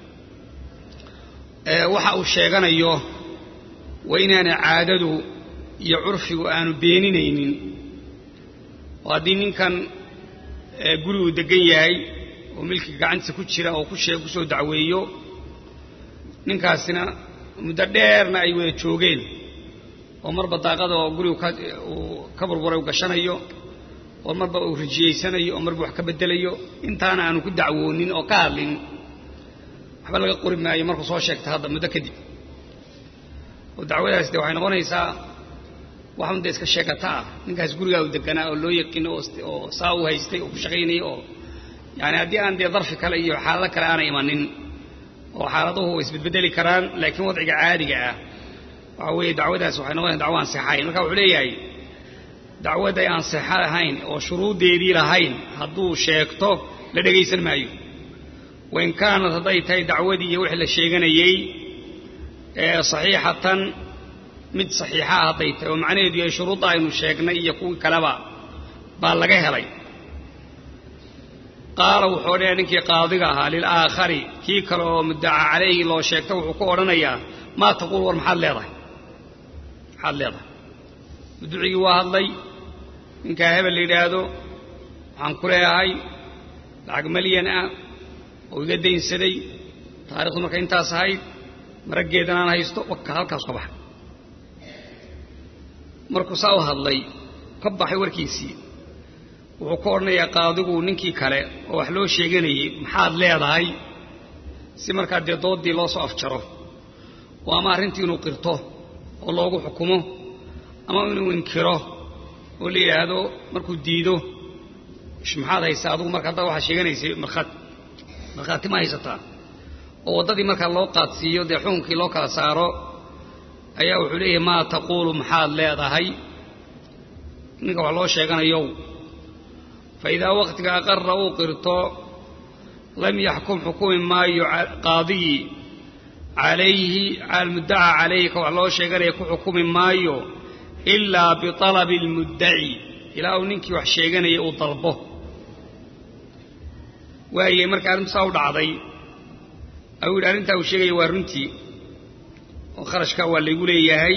A: waxa uu sheeganayo waynaana caadadu iyo urfigu aanu beeninaynin wadii ninkan gurigu degan yahay oo milki gacanta ku jira oo ku sheeg ku soo dacweeyo ninkaasina muddo dheerna ay wada joogeen oo marba daaqada oo gurigu ka burburay u gashanayo oo marba uu rijiyeysanayo oo marba wax ka bedelayo intaana aanu ku dacwoonin oo ka hadlin waxba laga qori maayo markuu soo sheegtay hadda muddo kadib oo dacwadaas waxay noqonaysaa waxaan iska sheegataa ninkaas guriga uu deganaa oo loo yaqaan oo saa u haystay oo ku shaqeynay oo yani hadii aan dee darfi kale iyo xaalad kale aan imanin oo xaaladuhu isbedbedeli karaan laakiin wadciga caadiga ah waxa weeye dacwadaas waxay noqonaysaa dacwo aan saxayn marka wuxuu leeyahay dacwada aan sax ahayn oo shuruudeedii lahayn hadduu sheegto la dhageysan maayo وإن كانت هذه دعودي وحل الشيغانيي صحيحة mid saxiixa hadday tahay oo macnaheedu yahay shuruudda aynu sheegnay iyo kuwii kaleba baa laga helay qaala wuxuu odhanayaa ninkii qaadiga ahaa lilaakhari kii kale oo muddaca calayhi loo sheegta wuxuu ku odhanayaa maa taquul war maxaad leedahay mudducigii waa hadlay ninkaa hebel la yidhaahdo waxaan ku leeyahay lacag malyan ah oo iga daynsaday taarikhdu markay intaas ahayd maraggeedan aan haysto waka halkaas ka baxay markuu saa u hadlay ka baxay warkiisii wuxuu ku odhanayaa qaadigu ninkii kale oo wax loo sheeganayay maxaad leedahay si markaa dee dooddii loo soo afjaro oo ama arrintii inuu qirto oo loogu xukumo ama inuu inkiro oo la yidhaahdo markuu diido maxaad haysaa adugu marka hadda waxaa sheeganaysay markhaati ma haysataa oo waddadii markaa loo qaadsiiyo dee xukunkii loo kala saaro ayaa wuxuu leeyahay maa taquulu maxaad leedahay ninka wax loo sheeganayow fa idaa waqtiga aqarra uu qirto lam yaxkum xukumi maayo qaadigii calayhi cala almuddaca calayhi ka wax loo sheeganaya ku xukumi maayo ilaa bialabi almuddaci ilaa uu ninkii wax sheeganayay uu dalbo waayey marka arrintu saa u dhacday ayuu yidhi arrintaa uu sheegaya waa runtii oo kharashkaa waa laygu leeyahay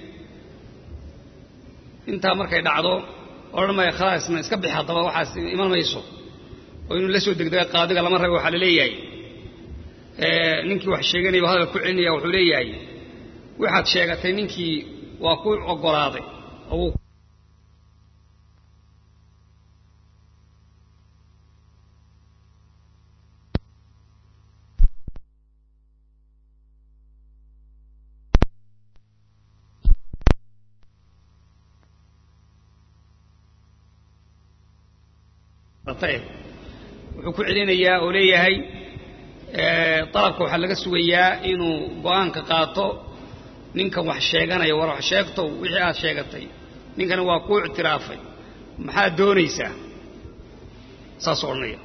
A: intaa markay dhacdo odhan maya khalaasna iska bix haddaba waxaas iman mayso oo inuu la soo degdega qaadiga lama rabe waxaa la leeyahay ninkii wax sheeganaya buu hadal ku celinaya wuxuu leeyahay waxaad sheegatay ninkii waa ku oggolaaday oo wuxuu ku celinayaa oo leeyahay dalabka waxaa laga sugayaa inuu go'aanka qaato ninkan wax sheeganaya war wax sheegtow wixii aad sheegatay ninkana waa kuu ictiraafay maxaad doonaysaa saasuu odhanaya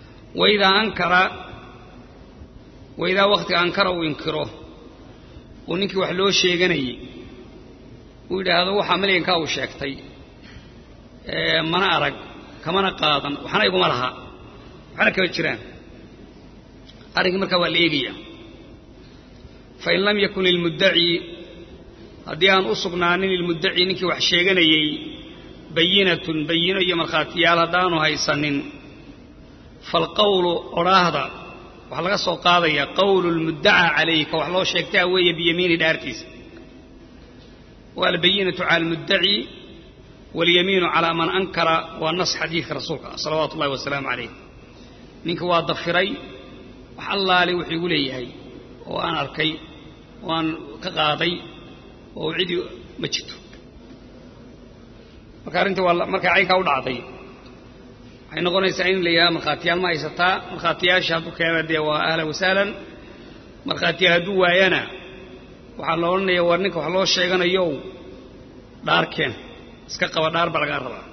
A: waidaa waqtiga ankara uu inkiro uu ninkii wax loo sheeganayay uu yidhaahdo waxaa malyankaa uu sheegtay mana arag kamana qaadan waxna iguma laha waxna kama jiraan arrinkii markaa waa la eegayaa fain lam yakun lilmuddaci haddii aan u sugnaanin lilmuddaci ninkii wax sheeganayey bayinatun bayino iyo markhaatiyaal haddaanu haysanin faalqawlu odhaahda waxaa laga soo qaadaya qawlu lmuddaca calayhi ka wax loo sheegtaa weeye biyamiini dhaartiisa waa albayinatu cala almuddaci walyamiinu calaa man ankara waa nas xadiidka rasuulka salawaatu ullahi wasalaamu calayh ninka waa dafiray wax allaale wuxuu igu leeyahay oo aan arkay oo aan ka qaaday oo cidii ma jirto marka arrintii waa markay caynkaa u dhacday waxay noqonaysaa in la yidhaha markhaatiyaal ma haysataa markhaatiyaasha hadduu keena dee waa ahlan wasahlan markhaatiyaal hadduu waayana waxaa la odhanaya war ninka wax loo sheeganayo dhaarkeen iska qaba dhaar baa lagaa rabaa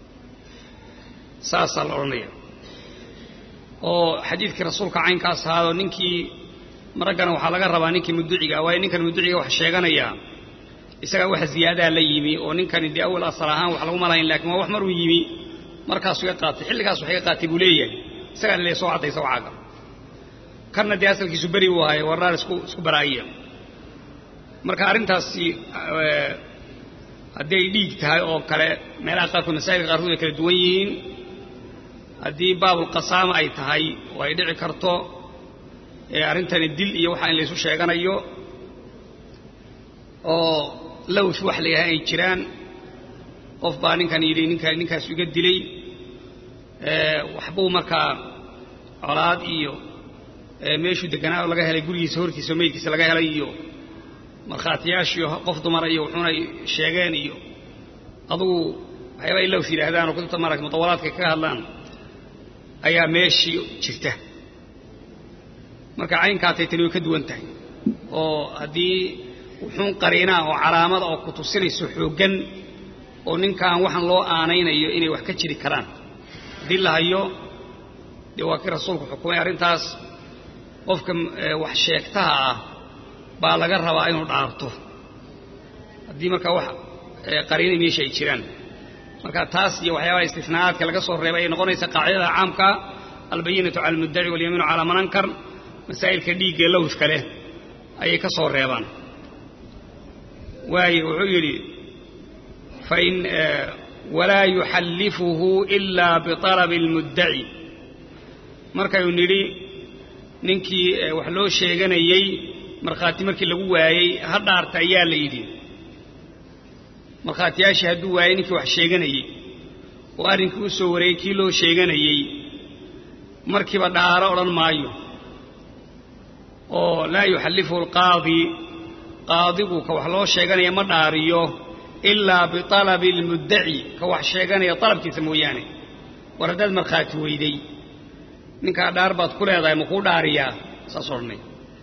A: saasaa la odhanaya oo xadiidkii rasuulka caynkaas ahaadoo ninkii maraggana waxaa laga rabaa ninkii mudduciga waayo ninkan mudduciga wax sheeganaya isagaa wax ziyaadaa la yimi oo ninkani dee awal asal ahaan wax laguma lahayn lakiin waa wax maruu yimi markaasuu iga qaatay xilligaas wax iga qaatay buu leeyahay isagaa la soo caddaysa wacaaga karna dee asalkiisu beri buu ahay warraar isku baraa'iya marka arrintaasi haddii ay dhiig tahay oo kale meelaha qaarkood masaa'ilka qaarkood ay kala duwan yihiin haddii baabulqasaama ay tahay oo ay dhici karto arrintani dil iyo waxa in laysu sheeganayo oo lawth wax la yidhaha ay jiraan qof baa ninkan yidhi ninkaasu iga dilay waxbuu markaa colaad iyo meeshuu deganaa oo laga helay gurigiisa hortiisa oo meydkiisa laga helay iyo markhaatiyaashiyo qof dumara iyo wuxuunay sheegeen iyo adugu waxyaaba ay lawth yidhaahdaan oo kutubta maaragta mutawalaadka kaga hadlaan ayaa meeshii jirta marka caynkaatay tani way ka duwan tahay oo haddii wuxuun qariinaa oo calaamada oo ku tusinayso xooggan oo ninkaan waxaan loo aanaynayo inay wax ka jiri karaan haddii la hayo dee waa kii rasuulku xukumay arrintaas qofka wax sheegtaha ah baa laga rabaa inuu dhaarto haddii markaa wax qariinay meesha ay jiraan marka taas iyo waxyaabaha istifnaa'aadka laga soo reebay ay noqonaysa qaacidada caamka albayinatu cala almuddaci walyamiinu calaa man ankar masaa'ilka dhiigga lowdka leh ayay ka soo reebaan waayo wuxuu yidhi fain walaa yuxallifuhu ilaa biطalabi almuddaci markayuu nidhi ninkii wax loo sheeganayey markhaati markii lagu waayey ha dhaarta ayaa la yidhi markhaatiyaashii hadduu waayey ninkii wax sheeganayey oo arrinkii u soo wareeyey kii loo sheeganayey markiiba dhaaro odhan maayo oo laa yuxallifuhu alqaadi qaadigu ka wax loo sheeganaya ma dhaariyo ilaa biطalabi almuddaci ka wax sheeganaya dalabkiisa mooyaane war haddaad markhaati weyday ninkaa dhaar baad ku leedahay ma kuu dhaariyaa saas odhanay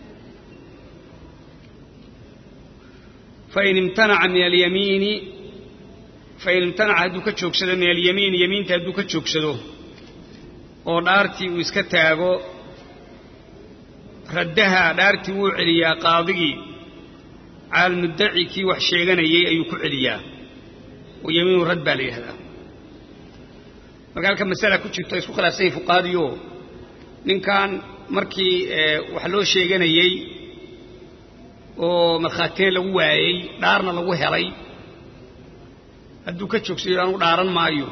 A: fain imtanaca min alyamiini fain imtanaca hadduu ka joogsado min alyamiini yamiinta hadduu ka joogsado oo dhaartii uu iska taago raddaha dhaartii wuu celiyaa qaadigii cala almuddaci kii wax sheeganayey ayuu ku celiyaa oo yamiinu rad baa la yidhahdaa marka halka masala ku jirto ay isku khilaafsan yihin fuqaadiyo ninkan markii wax loo sheeganayey oo markhaatina lagu waayey dhaarna lagu helay hadduu ka joogsayo anugu dhaaran maayo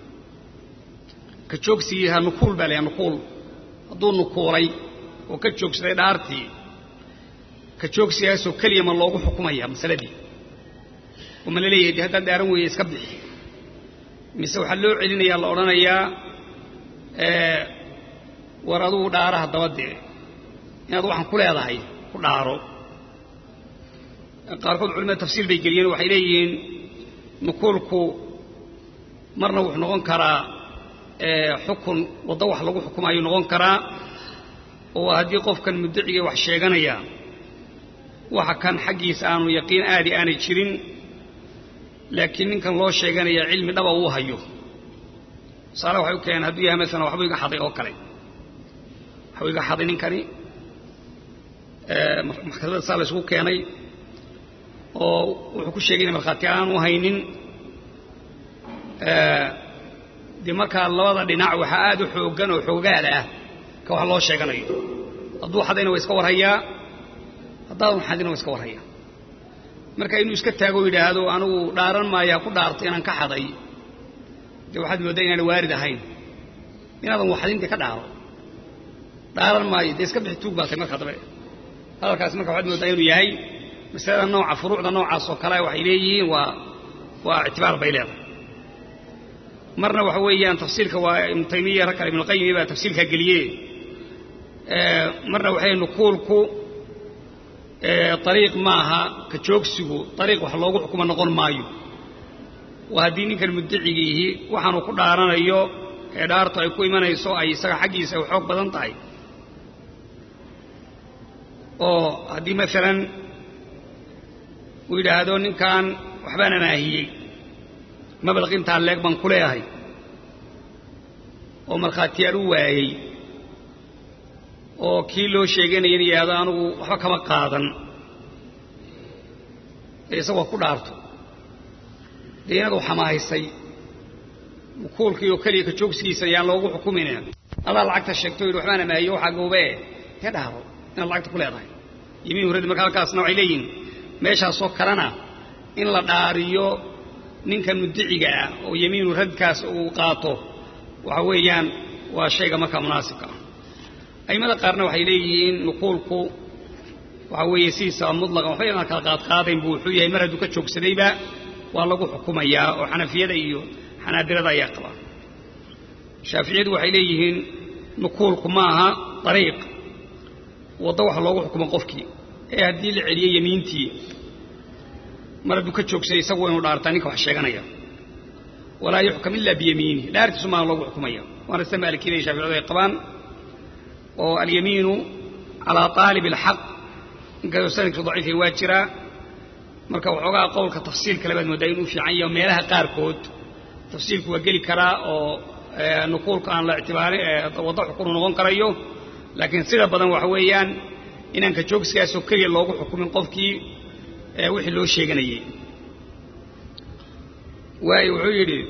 A: ka joogsigiiha nukuul baa layaha nukuul hadduu nukuulay oo ka joogsaday dhaartii ka joogsigaasoo keliya ma loogu xukumaya masaladii oo ma la leeyahay dee haddaan dhaaran weeye iska bixi mise waxaa loo celinayaa la odhanayaa war adugu dhaara haddaba dee inaad waxaan ku leedahay ku dhaaro qaarkood culimada tafsiil bay geliyeen waxay leeyihiin nukuulku marna wuxuu noqon karaa xukun waddo wax lagu xukumaayuu noqon karaa oo haddii qofkan muddaciga wax sheeganaya waxa kan xaggiisa aanu yaqiin aadi aanay jirin laakiin ninkan loo sheeganaya cilmi dhaba uu hayo tusaale waxay u keeneen hadduu yahay maalan waxbuu iga xaday oo kale waxbuu iga xaday ninkani maxkamadda saa la isugu keenay oo wuxuu ku sheegay inay markhaati aan u haynin dee markaa labada dhinac waxaa aad u xooggan oo xoogaal ah ka wax loo sheeganayo hadduu xadayna waa iska warhayaa haddaadan xadina waa iska warhayaa marka inuu iska taago yidhaahdo anigu dhaaran maayaa ku dhaarto inaan ka xaday dee waxaad mooddaa inaan waarid ahayn inaadan waxadin dee ka dhaaro dhaaran maayo dee iska bixi tuug baatay marka dambe hadalkaas marka waxaad mooddaa inuu yahay masalada nooca furuucda noocaas oo kale waxay leeyihiin waa ictibaar bay leedahay marna waxa weeyaan tafsiilka waa ibnu taymiya rag kale ibnu qayim baa tafsiilka geliyey marna waxay nukuulku ariiq maaha ka joogsigu ariiq wax loogu xukumo noqon maayo waa haddii ninkan muddacigiihi waxaanu ku dhaaranayo ee dhaartu ay ku imanayso ay isaga xaggiisa ay xoog badan tahay oo haddii maalan uu yidhaahdo ninkan waxbaan amaahiyey mablaq intaan leeg baan ku leeyahay oo markhaatiyaal u waayey oo kii loo sheeganaya in yidhaahdo anugu waxba kama qaadan ee isagoo ku dhaarto dee inadu xamaahisay nukuulkii oo keliya ka joogsigiisa ayaan loogu xukumayna adaa lacagta sheegto yidhi waxbaan amaahiyo waxaa goobee dee dhaaro inaad lacagta ku leedahay yimiin huradi marka halkaasna waxay leeyihin meeshaasoo kalena in la dhaariyo ninka muddaciga ah oo yamiinu radkaas uu qaato waxa weeyaan waa shayga markaa munaasibka ah aimada qaarna waxay leeyihiin nuquulku waxa weeye sidiisa mutlaqan waxba inaan kala qaadqaadayn buu wuxuu yahay mar hadduu ka joogsadayba waa lagu xukumayaa oo xanafiyada iyo xanaabilada ayaa qaba shaaficiyadu waxay leeyihiin nuquulku maaha ariiq waddo wax loogu xukumo qofkii ee haddii la celiyo yamiintii mar hadduu ka joogsaday isagu inuu dhaartaa ninka wax sheeganaya walaa yuxkam ila biyamiini dhaartiisu maaha loogu xukumaya waana sida maalikiyada iyo shaaficiyadu ay qabaan oo alyamiinu calaa aalib alxaq inkastoo sanadkiisu daciifay waa jiraa marka waxoogaa qowlka tafsiil kale baad mooddaa inuu fiican yaho meelaha qaarkood tafsiilku waa geli karaa oo nuquulka aan la ictibaarin waddo xukunu noqon karayo laakiin sida badan waxa weeyaan inaan ka joogsigaasoo keliya loogu xukumin qofkii wixii loo sheeganayey ويعيد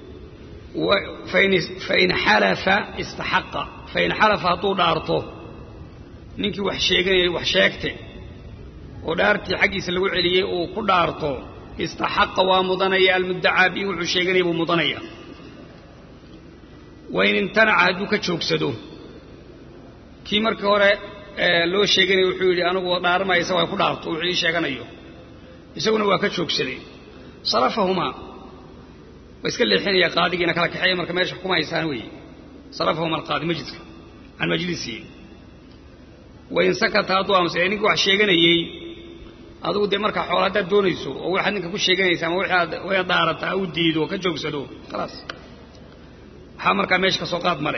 A: فإن حلف استحق فإن حلف طول أرطه نينكي وحشيكته ودارتي حقي سلو عليه وكل أرطه استحق ومضنيا المدعى به وحشيكني ومضنيا وإن امتنع هدوك تشوكسدو كي marka hore loo sheegay wuxuu yiri anigu dhaarmaysa way ku dhaarto wuxuu sheeganayo isaguna waa ka joogsaday sarafahuma iska leexinaya qaadigiina kala kaxay marka meesha xukumaysaan weey sarafahuma alqaadi majliska aan majlisi way sakata adu amseenigu wax sheeganayay adigu de marka xoolada doonayso oo waxa ninka ku sheeganaysa ama way dhaarata u diido ka joogsado خلاص waxa marka meesha ka soo qaad mare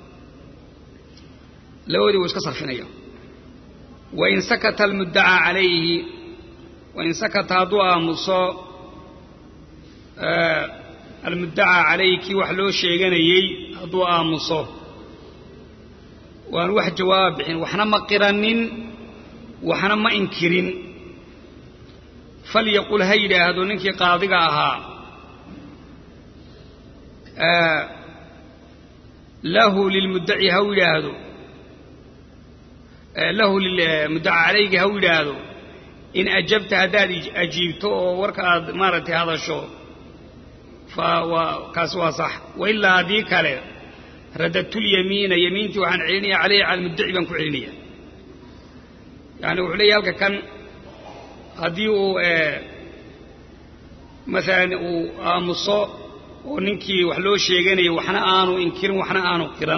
A: لودي واسكسر فينيا وإن سكت المدعى عليه وإن سكت هدوء مصا المدعى عليه كي وحلو شيغانيي هدوء مصا وان واحد جواب وحنا ما قرنين وحنا ما انكرين فليقول هيدا هدو نكي قاضيها له للمدعي هولا هدو له للمدعى عليك هولاده إن أجبت هذا أجيبته وركض مرت هذا الشو فكاسوا صح وإلا هذيك عليه رددت اليمين يمينتي وعن عيني عليه على المدعي بنكو عينيه يعني وعلي يلقى كان هديو مثلا ومصو وننكي وحلو شيغاني وحنا آنو إنكرن وحنا آنو كرن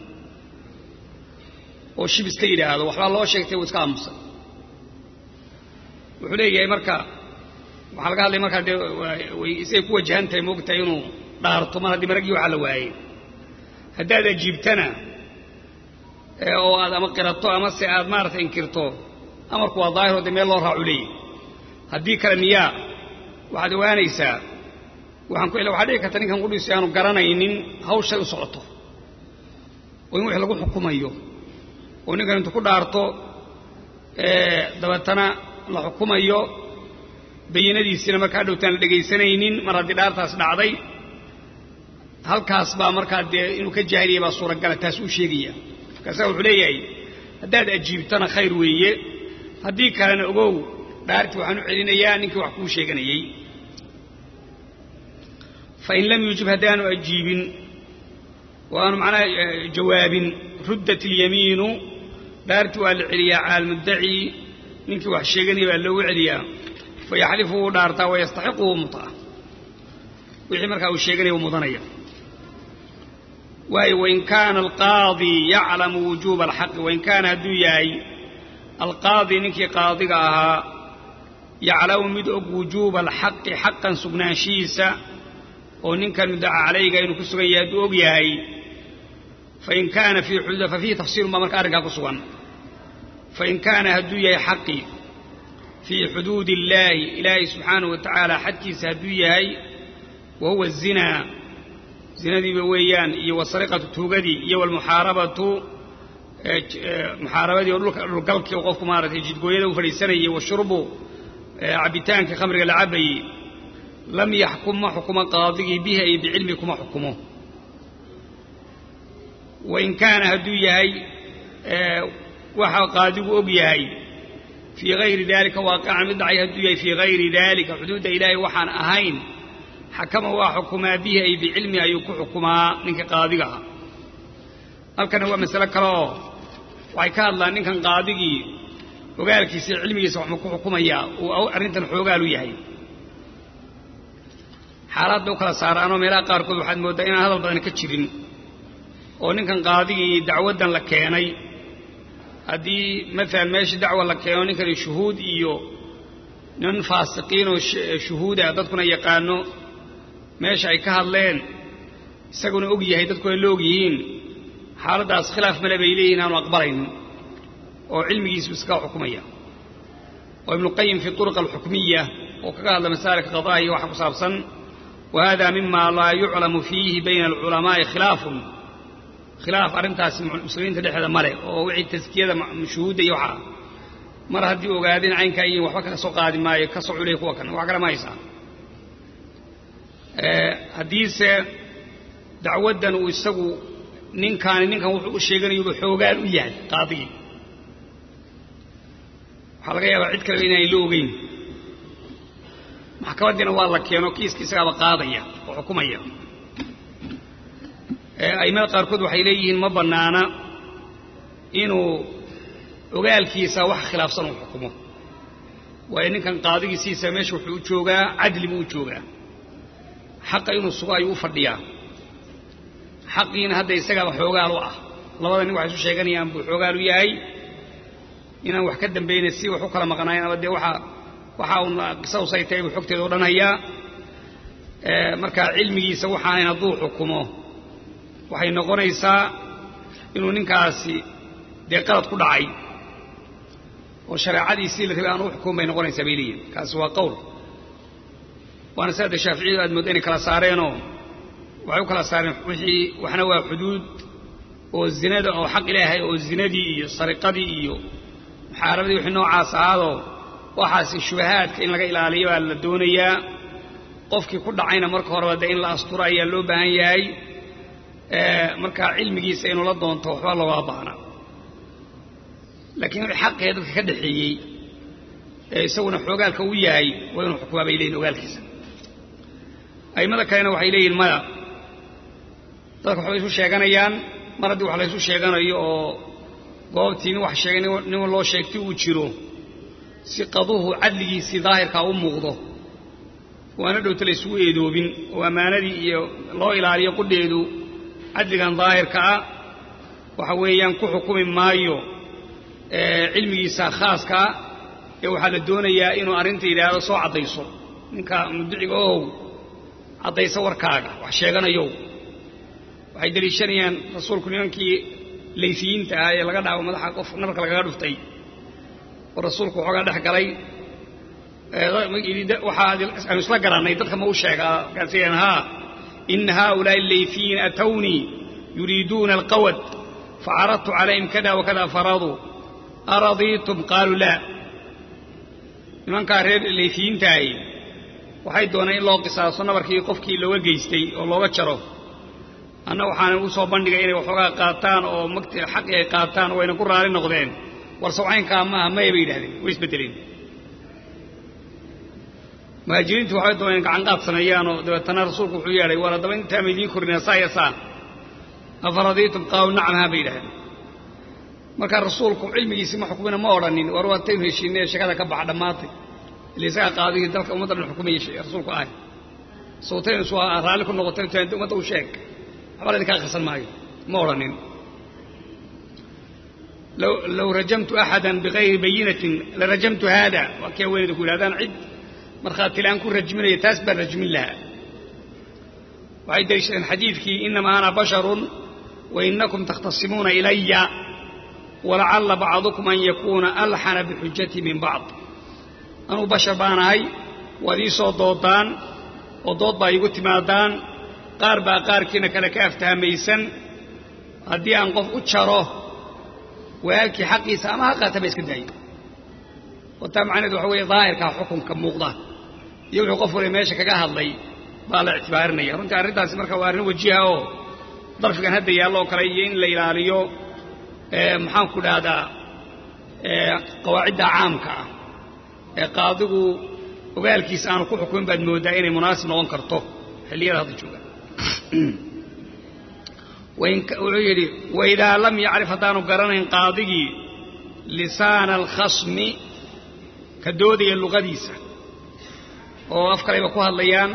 A: oo shib iska yiraahdo waxa loo sheegtay uu iska aamusan wuxuu leeyahay marka waxa laga hadlay marka way isay ku wajahantay moogtay inuu dhaarto mar hadii maragii waxa la waayay hadaad ajibtana oo aad ama qirato ama si aad maartay inkirto amarku waa daahir oo meel loo raaco leeyahay hadii kale miyaa waxa waanaysaa waxaan ku ilaa waxa dhig karta ninkan qudhiis aanu garanaynin hawsha u socoto oo in wax lagu xukumayo ونقدر نقول دارتو دبتنا الحكومة يو بينا دي السينما كادو تان لقي سنين مرة دي دارتاس دعضي هل كاسبا مركاد إنو كجاهلية بصورة قالت تاسو شيرية كساو حليا هداد أجيبتنا خير ويي هدي كان أقو دارتو عنو علينا يانك وحكو شيئا يي فإن لم يجب هدانو أجيب وأنا معنا جواب ردت اليمين دارتو العليا على المدعي منك وحشيغني باللو عليا فيحلفه دارتا ويستحقه مطاع وحي مركا وشيغني ومضنيا وإن كان القاضي يعلم وجوب الحق وإن كان هدوياي القاضي نكي قاضيها يعلم مدعب وجوب الحق حقا سبناشيسا وننك المدعى عليك إنه كسغي يدوب ياي فإن كان في حدود ففيه تفسير ما مرك أرجع قصوان فإن كان هدويا حقي في حدود الله إلهي سبحانه وتعالى حتى سهدويا وهو الزنا زنا دي بويان والسرقة التوغدي والمحاربة محاربة يقول لك القلق وقف مارة يجد قويله وفريساني والشرب عبيتان كخمر العبي لم يحكم ما حكم قاضي بها بعلمكم ما حكمه وإن كان هدوياي وحا قاضي أبياي في غير ذلك واقع مدعي هدوياي في غير ذلك حدود إلهي وحان أهين حكم وحكما بها بعلمها يكو حكما منك قاضيها halkan waa mas'ala kale way ka hadlaan ninkan qaadigii ogaalkiisa cilmigiisa wax ku xukumaya oo arintan xoogaal u yahay xaalad oo kala saarano meelaha qaar kood waxaad moodaa in hadal badan ka jirin oo ninkan qaadigii dacwadan la keenay hadii mesela meeshii dacwa la keeno ninkan shuhuud iyo nin faasiqiin oo shuhuuda dadkuna yaqaano meesha ay ka hadleen isaguna og yahay dadku ay loog yihiin حالداس خلاف ملبيلين أنا أقبلين وعلمي يسبسكا حكمية وابن القيم في الطرق الحكمية وكذا مسالك قضائي وحق صابصا وهذا مما لا يعلم فيه بين العلماء خلاف أرنتاس المسلمين تدح هذا ملك ووعي تزكية مشهودة يوحى مرة هدي وقادين عين كأي وحكا سوق قادم ما يكسر عليه وكان وعقل ما يسعى haddiise dacwaddan uu isagu ninkan wuxuu u sheeganayo xoogaan u yahay qaadigii waxaa laga yaabaa cid kale inaan la ogeyn maxkamadiina waa la keeno kiiska isagaaba qaadaya oo xukumaya aimada qaarkood waxay leeyihiin ma bannaana inuu ogaalkiisa wax khilaafsan uu xukumo waayo ninkan qaadigiisiisa meesha wuxuu u joogaa cadli buu u joogaa xaqa inuu sugo ayuu u fadhiyaa xaqiina hadda isagaaba xoogaal u ah labada nin waxay isu sheeganayaan buu xoogaal u yahay inaan wax ka dambayna si wax u kala maqnaayeen ama dee waxa uun qisawsay tahay buu xogteeda o dhan hayaa marka cilmigiisa waxaanan hadduu xukumo waxay noqonaysaa inuu ninkaasi dee qalad ku dhacay oo shareecadiisii la rabay aan u xukumin bay noqonaysaa bay leeyihin kaasi waa qowl waana sidaada shaaficiyadu aad moodda inay kala saareenoo waxay u kala saareen wixii waxna waa xuduud oo zinada oo xaq ilaahay oo zinadii iyo sariqadii iyo muxaarabadii wixii noocaas ahaadoo waxaasi shubahaadka in laga ilaaliyo baa la doonayaa qofkii ku dhacayna marka horeba dee in la asturo ayaa loo baahan yahay markaa cilmigiisa inuu la doonto waxba looga baahna laakiin xaqee dadka ka dhaxeeyey ee isaguna xoogaalka u yahay waa inuu xukumaa bay leeyihin ogaalkiisa aimada kalena waxay leeyihin maya dadka waxbay isu sheeganayaan mar haddii wax la ysu sheeganayo oo goobtii nin wax sheegay nin loo sheegtay uu jiro si qaduhu cadligiisii daahirkaa u muuqdo waana dhowta la isugu eedoobin oo ammaanadii iyo loo ilaaliyo qudheedu cadligan daahirka ah waxa weeyaan ku xukumi maayo cilmigiisa khaaskaa ee waxaa la doonayaa inuu arrinta yidhaahdo soo caddayso ninka mudiciga ohow caddayso warkaaga wax sheeganayow waxay deliishanayaan rasuulku nimankii layfiyiinta ah ee laga dhaabo madaxa qof nabarka lagaga dhuftay oo rasuulku waxoogaa dhex galay waxaanu isla garannay dadka ma u sheegaa markaasayaan haa ina haaulaa'i allayfiyiin atawnii yuriiduuna alqawad facaradtu calayhim kada wakada faraduu aradiitum qaaluu laa nimankaa reer layfiyiintaahi waxay dooneen in loo qisaaso nabarkii qofkii looga geystay oo looga jaro anna waxaana u soo bandhigay inay waxoogaa qaataan oo magti xaqii ay qaataan oo wayna ku raali noqdeen war sawcaynkaa maaha maya bay yidhahdeen way isbeddeleen muhaajiriintu waxay dooneen gacanqaad sameeyaanoo dabeetana rasuulku wuxuu yeedhay war haddaba intaama idiin korina saa iyo saa afaradiitum qaalu nacam haa bay yidhahdeen markaa rasuulku cilmigiisii ma xukumina ma odhanin war waataynu heshiinay sheekada ka baxa dhammaatay ila isagaa qaadigii dalka ummadda dhan xukumayay rasuulku ahay sawtaynu su raalli ku noqotay ummadda u sheeg waxba la idinkaa qarsan maayo ma odhanin low rajamtu axadan bikayri bayinatin la rajamtu haada waa kii haweenayda ku yidhahdaan cid markhaatilaan ku rajminaya taas baan rajmin lahaa waxay daliishadeen xadiidkii inamaa ana basharun wainakum takhtasimuuna ilaya walacalla bacdukum an yakuuna alxana bixujatii min bacd anuu bashar baanahay waad ii soo doodaan oo dood baa iigu timaadaan qaar baa qaarkiina kale ka aftahamaysan haddii aan qof u jaro walaalkii xaqiisa ama ha qaataba iska daayo wataa macnaheedu waxa weeye daahirkaa xukunka muuqda iyo wuxuu qof waliba meesha kaga hadlay baa la ictibaarinaya runtii arrintaasi marka waa arrin wajiha oo darfigan hadda yaallo oo kale iyo in la ilaaliyo maxaanku dhahdaa qawaacidda caamka ah ee qaadigu ogaalkiisa aanu ku xukumin baad mooddaa inay munaasib noqon karto xilliyada hadda jooga wuxuu yidhi waidaa lam yacrif haddaanu garanayn qaadigii lisaana alkhasmi ka doodaya luqadiisa oo af kalayba ku hadlayaan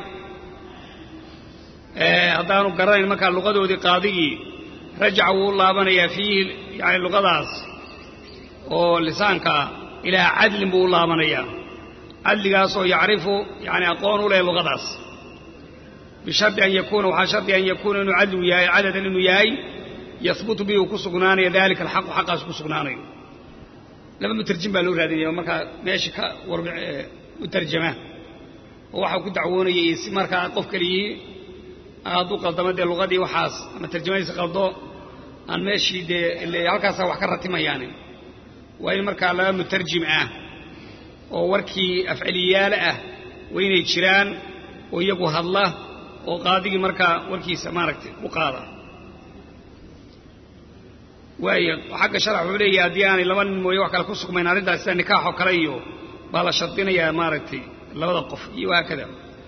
A: haddaanu garanayn markaa luqadoodii qaadigii rajaca wuu u laabanayaa fiihi yani luqadaas oo lisaankaa ilaa cadlin buu u laabanayaa cadligaasoo yacrifu yani aqoon u leh luqadaas bishardi an yakuuna waxaa shardi an yakuuna inuu cadligu yahay cadadan inuu yahay yahbutu bihi uu ku sugnaanayo dalika alxaqu xaqaas ku sugnaanayo laba mutarjim baa loo raadinaya markaa meesha ka u tarjama oo waxaa ku dacwoonayay si markaa qof keliyii hadduu qaldamo dee luqadii waxaas ama tarjamadiisa qaldo aan meeshii dee halkaasaa wax ka ratimayaani waa in markaa laba mutarjim ah oo warkii afcaliyaale ah waa inay jiraan oo iyagu hadla وقاضي مركا وركيس ماركت وقاضى وهي حق شرع عليه دياني لمن مويوك الكسك من أريد النكاح وكريه بالا شرطين يا ماركتي لبدا قف وهكذا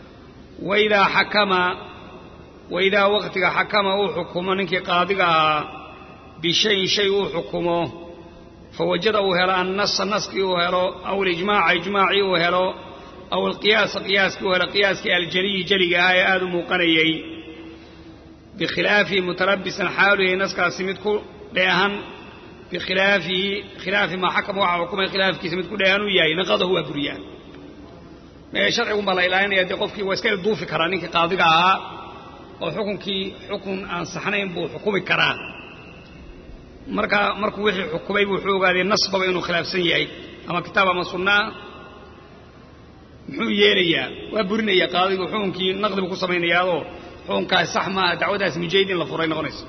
A: وإذا وقتك حكم أو حكم نك قاضيها بشيء شيء حكمه فوجده هلا النص كيوهلا أو الإجماع إجماعي وهلا أو القياس كيوهلا قياس الجلي جلي آدم قريي بخلاف متلبسا حاله نسك سمتكو لأهن خلاف ما حكم وحكم خلاف كسمتكو لأهن وياي نقضه هو بريان ما شرع بالله إلا أن يدقف كي واسكال الضوف كرانيك قاضيها أو حكم عن صحنين بو حكم كران مركو وحي حكمي بو حوغا دي نصب بينو خلاف سيئي أما كتابة ما صنع محو يليا وبرنيا قاضي حكم كي نقضي بكو سمين يالو حكم كاي صحما دعوة اسم جيدين لفرين غنيس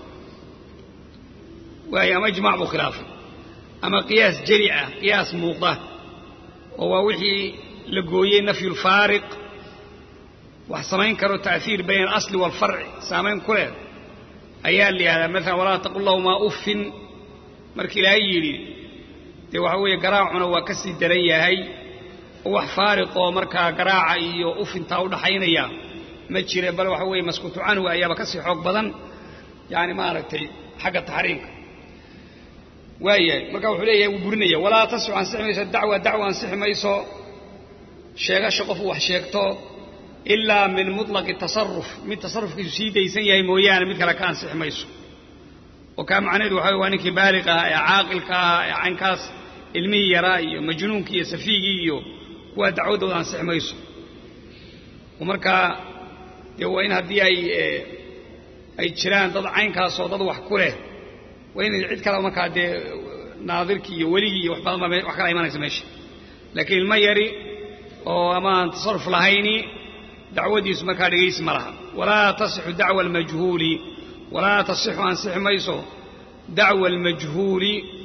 A: وهي أما إجماع بو خلافه أما قياس جريعة قياس موضة وهو وحي لقوية نفي الفارق وحسمين كانوا تأثير بين الأصل والفرع سامين كله أيال لي هذا مثلا ولا تقول له ما أف مركي لا يجري دي وحوية قراعنا وكسي درية هاي وحفارق ومركا قراعة إيو أف تاود حينيا ما تشيري بل وحوية مسكوت عنه أيام كسي حق بدن يعني ما رتي حق التحريك وهي مركا وحليه وبرنية ولا تسع عن سحميس الدعوة عن سحميسو شيغا شقف وحشيكتو إلا من مطلق التصرف من تصرف كسيدة يسيئي مويانا مثل كان سحميسو وكان معنى وحيوانك بالغة عاقلك عنكاس علمي رأي مجنونك سفيقي ودعوده عن سحميسو ومركا يوين هدي أي تشران ضد عنكاس وضد وحكوله وين عيد كلام مركا دي ناظرك ولي وحبال ما وحكا إيمانك سميش لكن الميري أو أما تصرف لهيني دعوة اسمك هذه اسم لها ولا تصح دعوة المجهول ولا تصح عن صح ميسو دعوة المجهول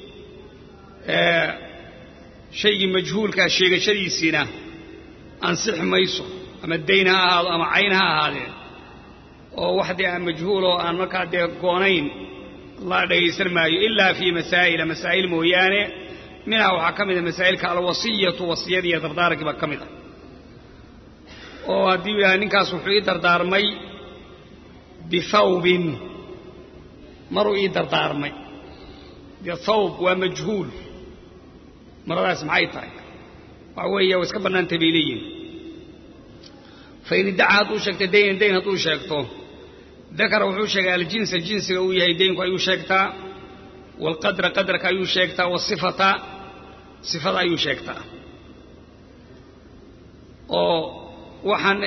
A: شيء مجهول كشيء شيء سينا عن صح ميسو أما الدينها هذا أما عينها هذه أو واحدة مجهول أن مكاد قونين الله لا يسر ما إلا في مسائل مويانة منها وحكم المسائل كالوصية وصية دردارك بكمدة oo hadii uu ninkaas wuxuu dardaarmay bithawb maru dardaarmay bithawb wa majhul maradaas maxay tahay waxa weeye iska banaan tabiiliyin فإن دعا هدو شكت دين هدو شكتو ذكر وحو شكت الجنس uu yahay deynku ayuu sheegtaa والقدر قدرك ayuu sheegtaa والصفة صفة ayuu sheegtaa oo waxaan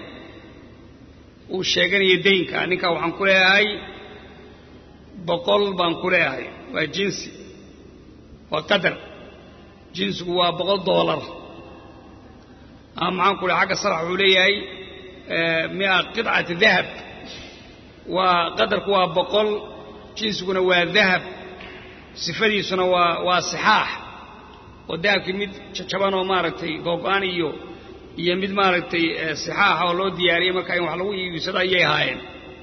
A: uu sheeganay deynka ninka waxaan ku leeyahay 100 baan ku leeyahay waa jinsi waa qadar jinsigu waa $100 ama aan ku leeyahay xagga sarax uu leeyahay 100 qidcat dhahab waa qadarku waa 100 jinsiguna waa dhahab sifadiisuna waa sixaax oo dahabki mid jaban oo maaragtay go'aan iyo mid maaragtay sixaax oo loo diyaariyay marka in wax lagu iibsado ayay haayeen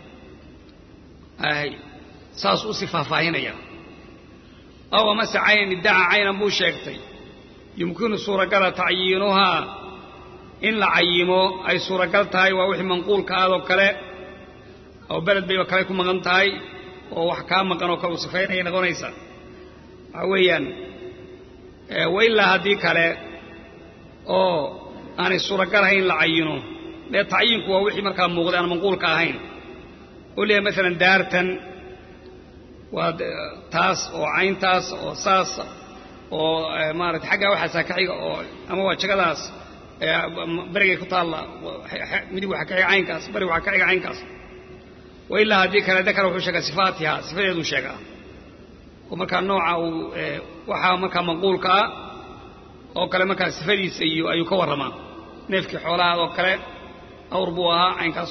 A: ay saas u sifaafaynaya aw ma sa'ayn da'a aynan buu sheegtay yumkinu suuragal ta'yiinuha in la ayimo ay suuragal tahay waa wixii manquulka ah oo kale oo balad bay kale ku maqan tahay oo wax ka maqan oo kale sifaynaya noqonaysa weeyaan wayla hadii kale oo aanay suuragal ahayn la ayino la taayinku waa wixii marka muuqda aan manquulka ahayn oo leeyahay mesela daartan waa taas oo ayntaas oo saas oo maarad xaga waxa saakixiga oo ama waa jagadaas bariga ku taala mid waxa ka aynkaas bari waxa ka aynkaas wayla hadii kale dakar wuxuu sheegay sifaatiha sifadeedu sheegaa oo marka nooca waxa marka manquulka ah oo kale marka sifadiisa iyo ayuu ka waramaa neefkii xoolaha oo kale awr buu ahaa aynkaas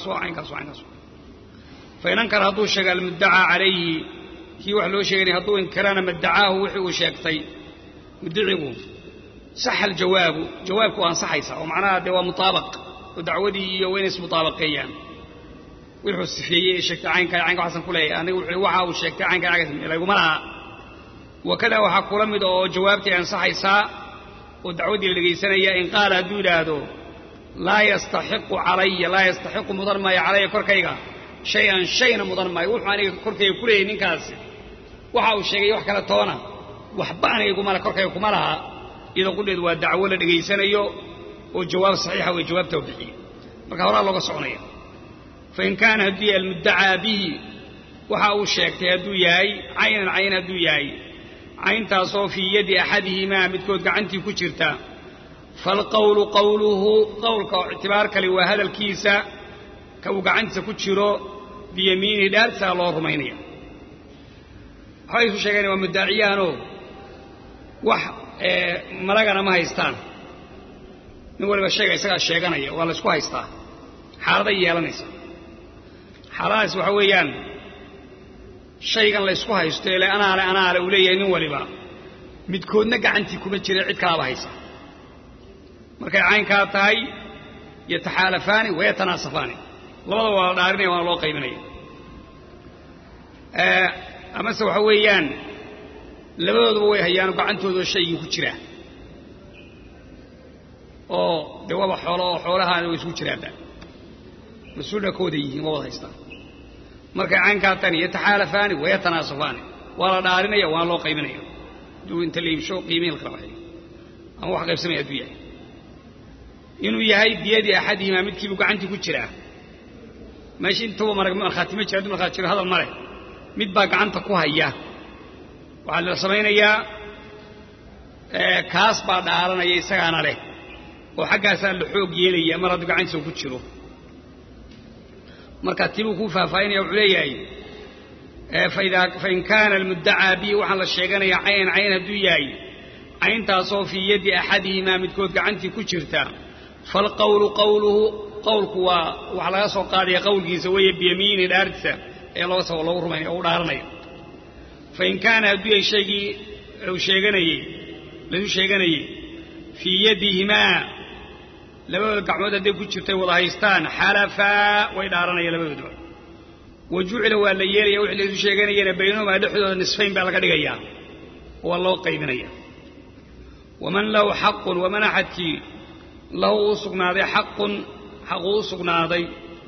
A: faynan kar haduu sheegay al-mudda'a alayhi kii wax loo sheegay haduu inkarana madacaahu wixii uu sheegtay mudicigu صح الجواب جوابك أن صحيح ومعناه ده مطابق ودعودي وين اسم مطابقيان wuxuu sifeeyey sheegtay caynka xasan ku leeyahay anigu waxa uu sheegtay caynka laguma laha wakada waxa kula mid oo jawaabtii ansaxaysaa oo dacwadii la dhageysanaya in qaala hadduu yidhaahdo laa yastaxiqu mudan maayo calaya korkayga shayna mudan maayo wuxuu aniga korkayga ku leeyahay ninkaasi waxa uu sheegay wax kale toona waxba aniga korkayga kuma laha iyadoo qudheed waa dacwo la dhageysanayo oo jawaab saxiixa way jawaabta u bixiyey marka horaa looga soconaya fain kaana hadduu yahay almuddacaa bihi waxa uu sheegtay hadduu yahay cayn hadduu yahay cayntaasoo fii yadi axadihimaa midkood gacantii ku jirta falqawlu qawluhu qowlka oo ictibaar kale waa hadalkiisa ka uu gacantiisa ku jiro biyamiinihi dhaartisaa loo rumaynaya waxay isu sheegeen waa muddaaciyaanoo wax malagana ma haystaan nin waliba sheega isagaa sheeganaya waa la isku haystaa xaaladay yeelanaysa xaaladaas waxa weeyaan shaygan la isku haysto ee anaale uu leeyahay nin waliba midkoodna gacantii kuma jira cid kalaba haysa markay caynkaa tahay yataxaalafaani wayatanaasafaani labada waa la dhaarinaya waana loo qaybinaya amase waxa weeyaan labadooduba way hayaano gacantooda shaygii ku jiraa oo dee waba xoolo oo xoolahaana way isugu jiraanba mas-uulna ka wada yihiin waa wada haystaan markay caynkaa tani yataxaalafaani wayatanaasafaani waa la dhaarinaya waana loo qaybinaya hadduu inta la iibsho qiimihi la kala baxayo ama wax qaybsamaya hadduu yahay inuu yahay biyadi axadihimaa midkiibuu gacantii ku jiraa meesha intaba markhaati ma jira hadduu markhaati jiro hadal male mid baa gacanta ku haya waxaa la samaynayaa kaas baa dhaaranaya isagaana leh oo xaggaasaa la xoog yeelaya mar hadduu gacantiisa ku jiro marka tibuu kuu faahfaahinaya wuxuu leeyahay fain kaana almuddacaa bihi waxaan la sheeganayaa cayn hadduu yahay cayntaasoo fii yadi axadihimaa midkood gacantii ku jirta falqawlu qawluhu qowlku waa wax laga soo qaadaya qowlkiisa weeye biyamiini dhaartiisa ee loogu rumaynaya oo u dhaaranaya fain kaana hadduu yahay shaygii lasu sheeganayey fii yadihimaa labadooda gacmood hadday ku jirtay wada haystaan xalafaa way dhaaranaya labadooduba wa jucila waa la yeelaya wixii laysu sheeganayana baynahumaa dhexdooda nisfayn baa laga dhigayaa waa loo qaybinaya waman lahu xaqun waman axadkii lahu uu sugnaaday xaqun xaquu u sugnaaday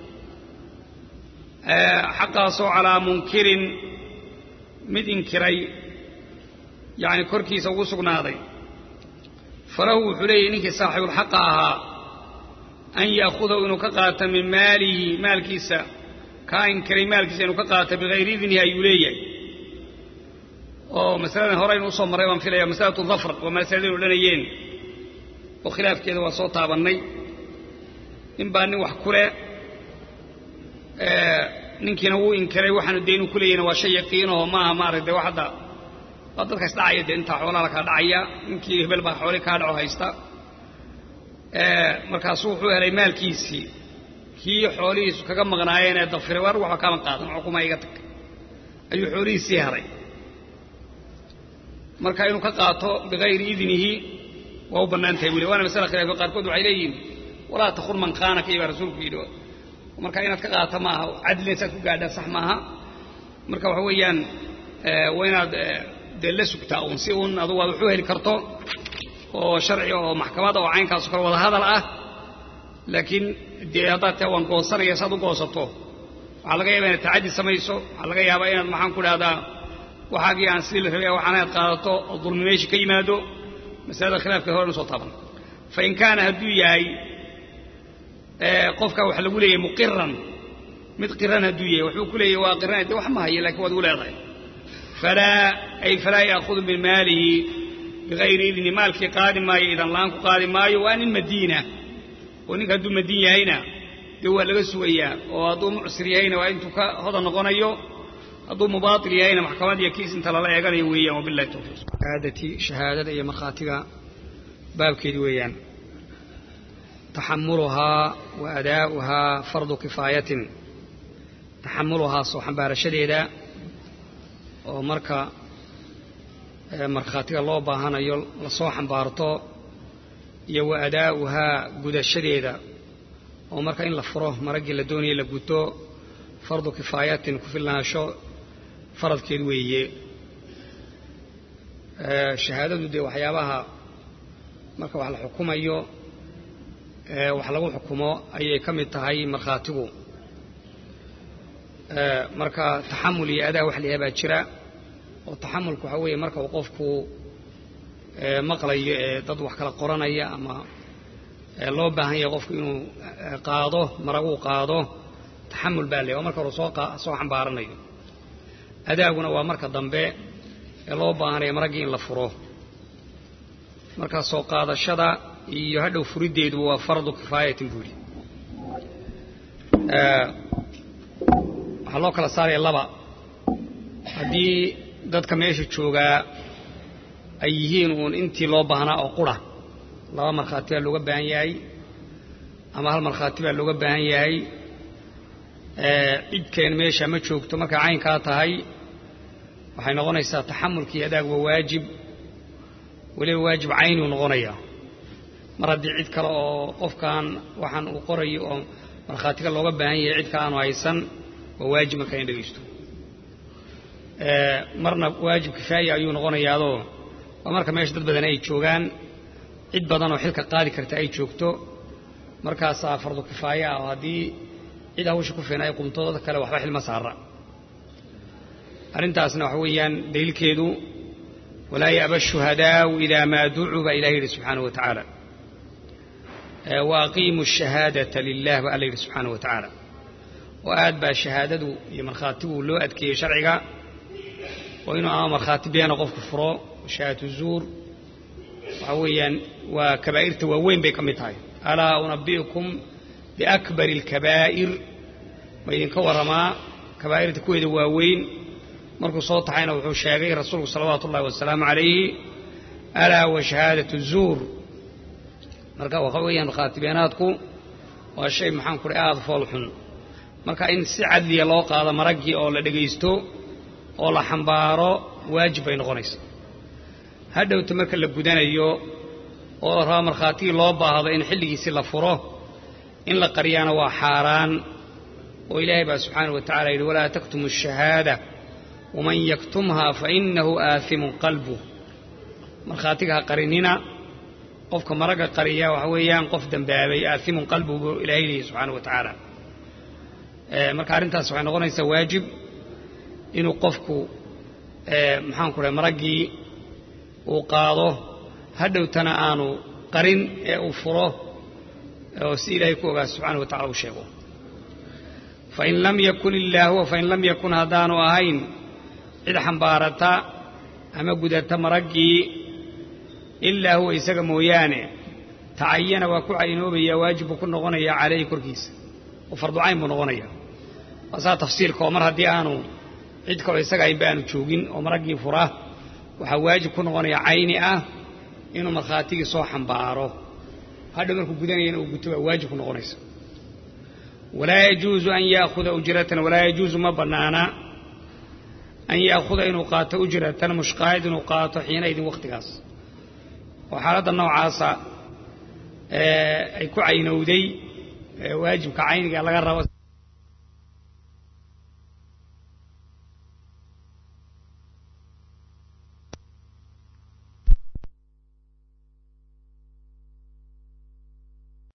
A: xaqaasoo calaa munkirin mid inkiray yacni korkiisa ugu sugnaaday falahu wuxuu leeyahy ninkii saaxibulxaqa ahaa an ya'khudahu inuu ka qaato min maalihi maalkiisa kaa inkiray maalkiisa inuu ka qaato bikayri idnihi ayuu leeyahay oo masaladan hore aynu usoo marray baan filaya masalatu dafr waa masaladaynu odhanayeen oo khilaafkeeda waa soo taabannay nin baa nin wax ku leh ninkiina wuu inkiray waxaanu dee inuu ku leeyahayna waa shay yaqiinaho maaha maaragtay wax hadda waa dadkaas dhacaya dee intaa xoolaha la kala dhacaya ninkii hebel baa xoolii kaa dhaco haysta markaasuu wuxuu helay maalkiisii kii xoolihiisu kaga maqnaayeen ee dafiray war waxba kama qaadan xukuma iga tag ayuu xoolihiisii helay marka inuu ka qaato bikayri idnihi waa u bannaan tahay weli waana masala khilaafiya qaarkood waxay leeyihiin walaa takhun man khaanaka iyo baa rasuulku yidhi marka inaad ka qaato maaha cadlina saad ku gaadhaan sax maaha marka waxa weeyaan waa inaad dee la sugtaa uun si uun adugu aad waxu heli karto oo sharci oo maxkamada oo caynkaaso kale wada hadal ah laakiin dee haddaad tahay waan goosanaya saad u goosato waxaa laga yaabaa inaad tacaddi samayso waxaa laga yaabaa inaad maxaan ku dhahdaa waxaagii aan sidii la rabay waxaana aad qaadato oo dulmi meesha ka yimaado masalada khilaafkeeda hore nu soo taaban fain kaana hadduu yahay qofka waxa lagu leeyahay muqiran mid qiran hadduu yahay wuxuu ku leeyahay waa qiran dee wax ma hayo lakin waad ugu leedahay falaa ya'khudu min maalihi bikayri idni maalkii qaadi maayo idan laan ku qaadi maayo waa nin madiina oo ninka hadduu madiin yahayna dee waa laga sugayaa oo hadduu mucsir yahayna waa intuu ka hodan noqonayo hadduu mubaatil yahayna maxkamad iyo kiis inta lala eeganayo weeyaan wabillahi tawfiiq shahaadatii shahaadada iyo markhaatiga baabkeedi weeyaan taxamuluhaa wa adaa'uhaa fardu kifaayatin taxamuluhaa soo xambaarashadeeda oo marka markhaatiga loo baahanayo lasoo xambaarto iyo wa adaa'uhaa gudashadeeda oo marka in la furo maraggii la doonaya la guto fardu kifaayatin ku filnaansho faradkeed weeye shahaadadu dee waxyaabaha marka wax la xukumayo wax lagu xukumo ayay ka mid tahay markhaatigu marka taxamul iyo adaa wax liyaa baa jira oo taxamulku waxa weeye marka uu qofku maqlayo dad wax kala qoranaya ama loo baahan yahay qofku inuu qaado maragu qaado taxamul baa leeyahay marka uu soo xambaaranayo adaaguna waa marka dambe loo baahanaya maragii in la furo marka soo qaadashada iyo hadhow furideedu waa fardu kifaayatin buuri waxa loo kala saaray laba haddii dadka meesha joogaa ay yihiin uun intii loo baahnaa oo qura laba markhaati baa looga baahan yahay ama hal markhaati baa looga baahan yahay cidkeen meesha ma joogto markay caynkaa tahay waxay noqonaysaa taxamulkii adaag waa waajib weliba waajib caynuu noqonayaa mar haddii cid kale oo qofkan waxaan uu qorayo oo markhaatiga looga baahan yahay cid kale aanu haysan waa waajib markaa in dhegaysto marna waajib kifaaya ayuu noqonayaadoo waa marka meesha dad badan ay joogaan cid badan oo xilka qaadi karta ay joogto markaasaa fardu kifaaya ah oo haddii cid hawsha ku filan ay qumto dad kale waxba xilma saara arrintaasna waxa weeyaan daliilkeedu walaa ya'ba shuhadaa'u idaa maa ducuu baa ilahi yidhi subxaanahu wa tacaala wa aqiimu shahaadata lilah baa alla yidhi subxaanahu wa tacaala oo aad baa shahaadadu iyo markhaatigu loo adkeeyey sharciga oo inuu ama markhaati beena qofku furo shahaadatu zuur waxa weeyaan waa kabaa'irta waaweyn bay ka mid tahay alaa unabbi'ukum biakbari alkabaa'ir ma idinka warramaa kabaa'irta kuweeda waaweyn markuu soo taxayna wuxuu sheegay rasuulku salawaatu ullahi wasalaamu calayhi alaa wa shahaadatu zuur marka waxa weeyaan markhaati beenaadku waa shay maxaan ku aad fool xun marka in si cadliya loo qaado maraggii oo la dhegaysto oo la xambaaro waajib bay noqonaysaa hadhowta marka la gudanayo oo la rabo markhaatigii loo baahdo in xilligiisii la furo in la qariyana waa xaaraan oo ilaahay baa subxaanahu wa tacala yidhi walaa taktumu ashahaada waman yaktumhaa fainahu aaimun qalbuh markhaatiga ha qarinina qofka maragga qariya waxa weeyaan qof dembaabay aaimun qalbuhu buu ilaahay leeyahy subxaanahu wa tacaala marka arrintaas waxay noqonaysaa waajib inuu qofku maxaan ku dhahay maraggii uu qaado hadhowtana aanu qarin ee uu furo oo si ilaahay ku ogaa subxaanahu wa tacala uu sheego fain lam yakun illaa huwa fain lam yakun haddaanu ahayn cid xambaarata ama gudata maraggii ilaa huwa isaga mooyaane tacayana waa ku caynoobayaa waajib buu ku noqonayaa calayhi korkiisa oo fardu cayn buu noqonayaa waa saa tafsiilka oo mar haddii aanu cid kaloo isaga aynba aanu joogin oo maraggii fura waxaa waajib ku noqonaya cayni ah inuu markhaatigii soo xambaaro hadha markuu gudanayana uu guto baa waajib ku noqonaysa walaa yajuusu an ya'khuda ujratan walaa yajuusu ma bannaana an ya'khuda inuu qaato ujratan mushqaayad inuu qaato xiinaydin wakhtigaas oo xaaladda noocaasa ay ku caynowday waajibka cayniga laga rabo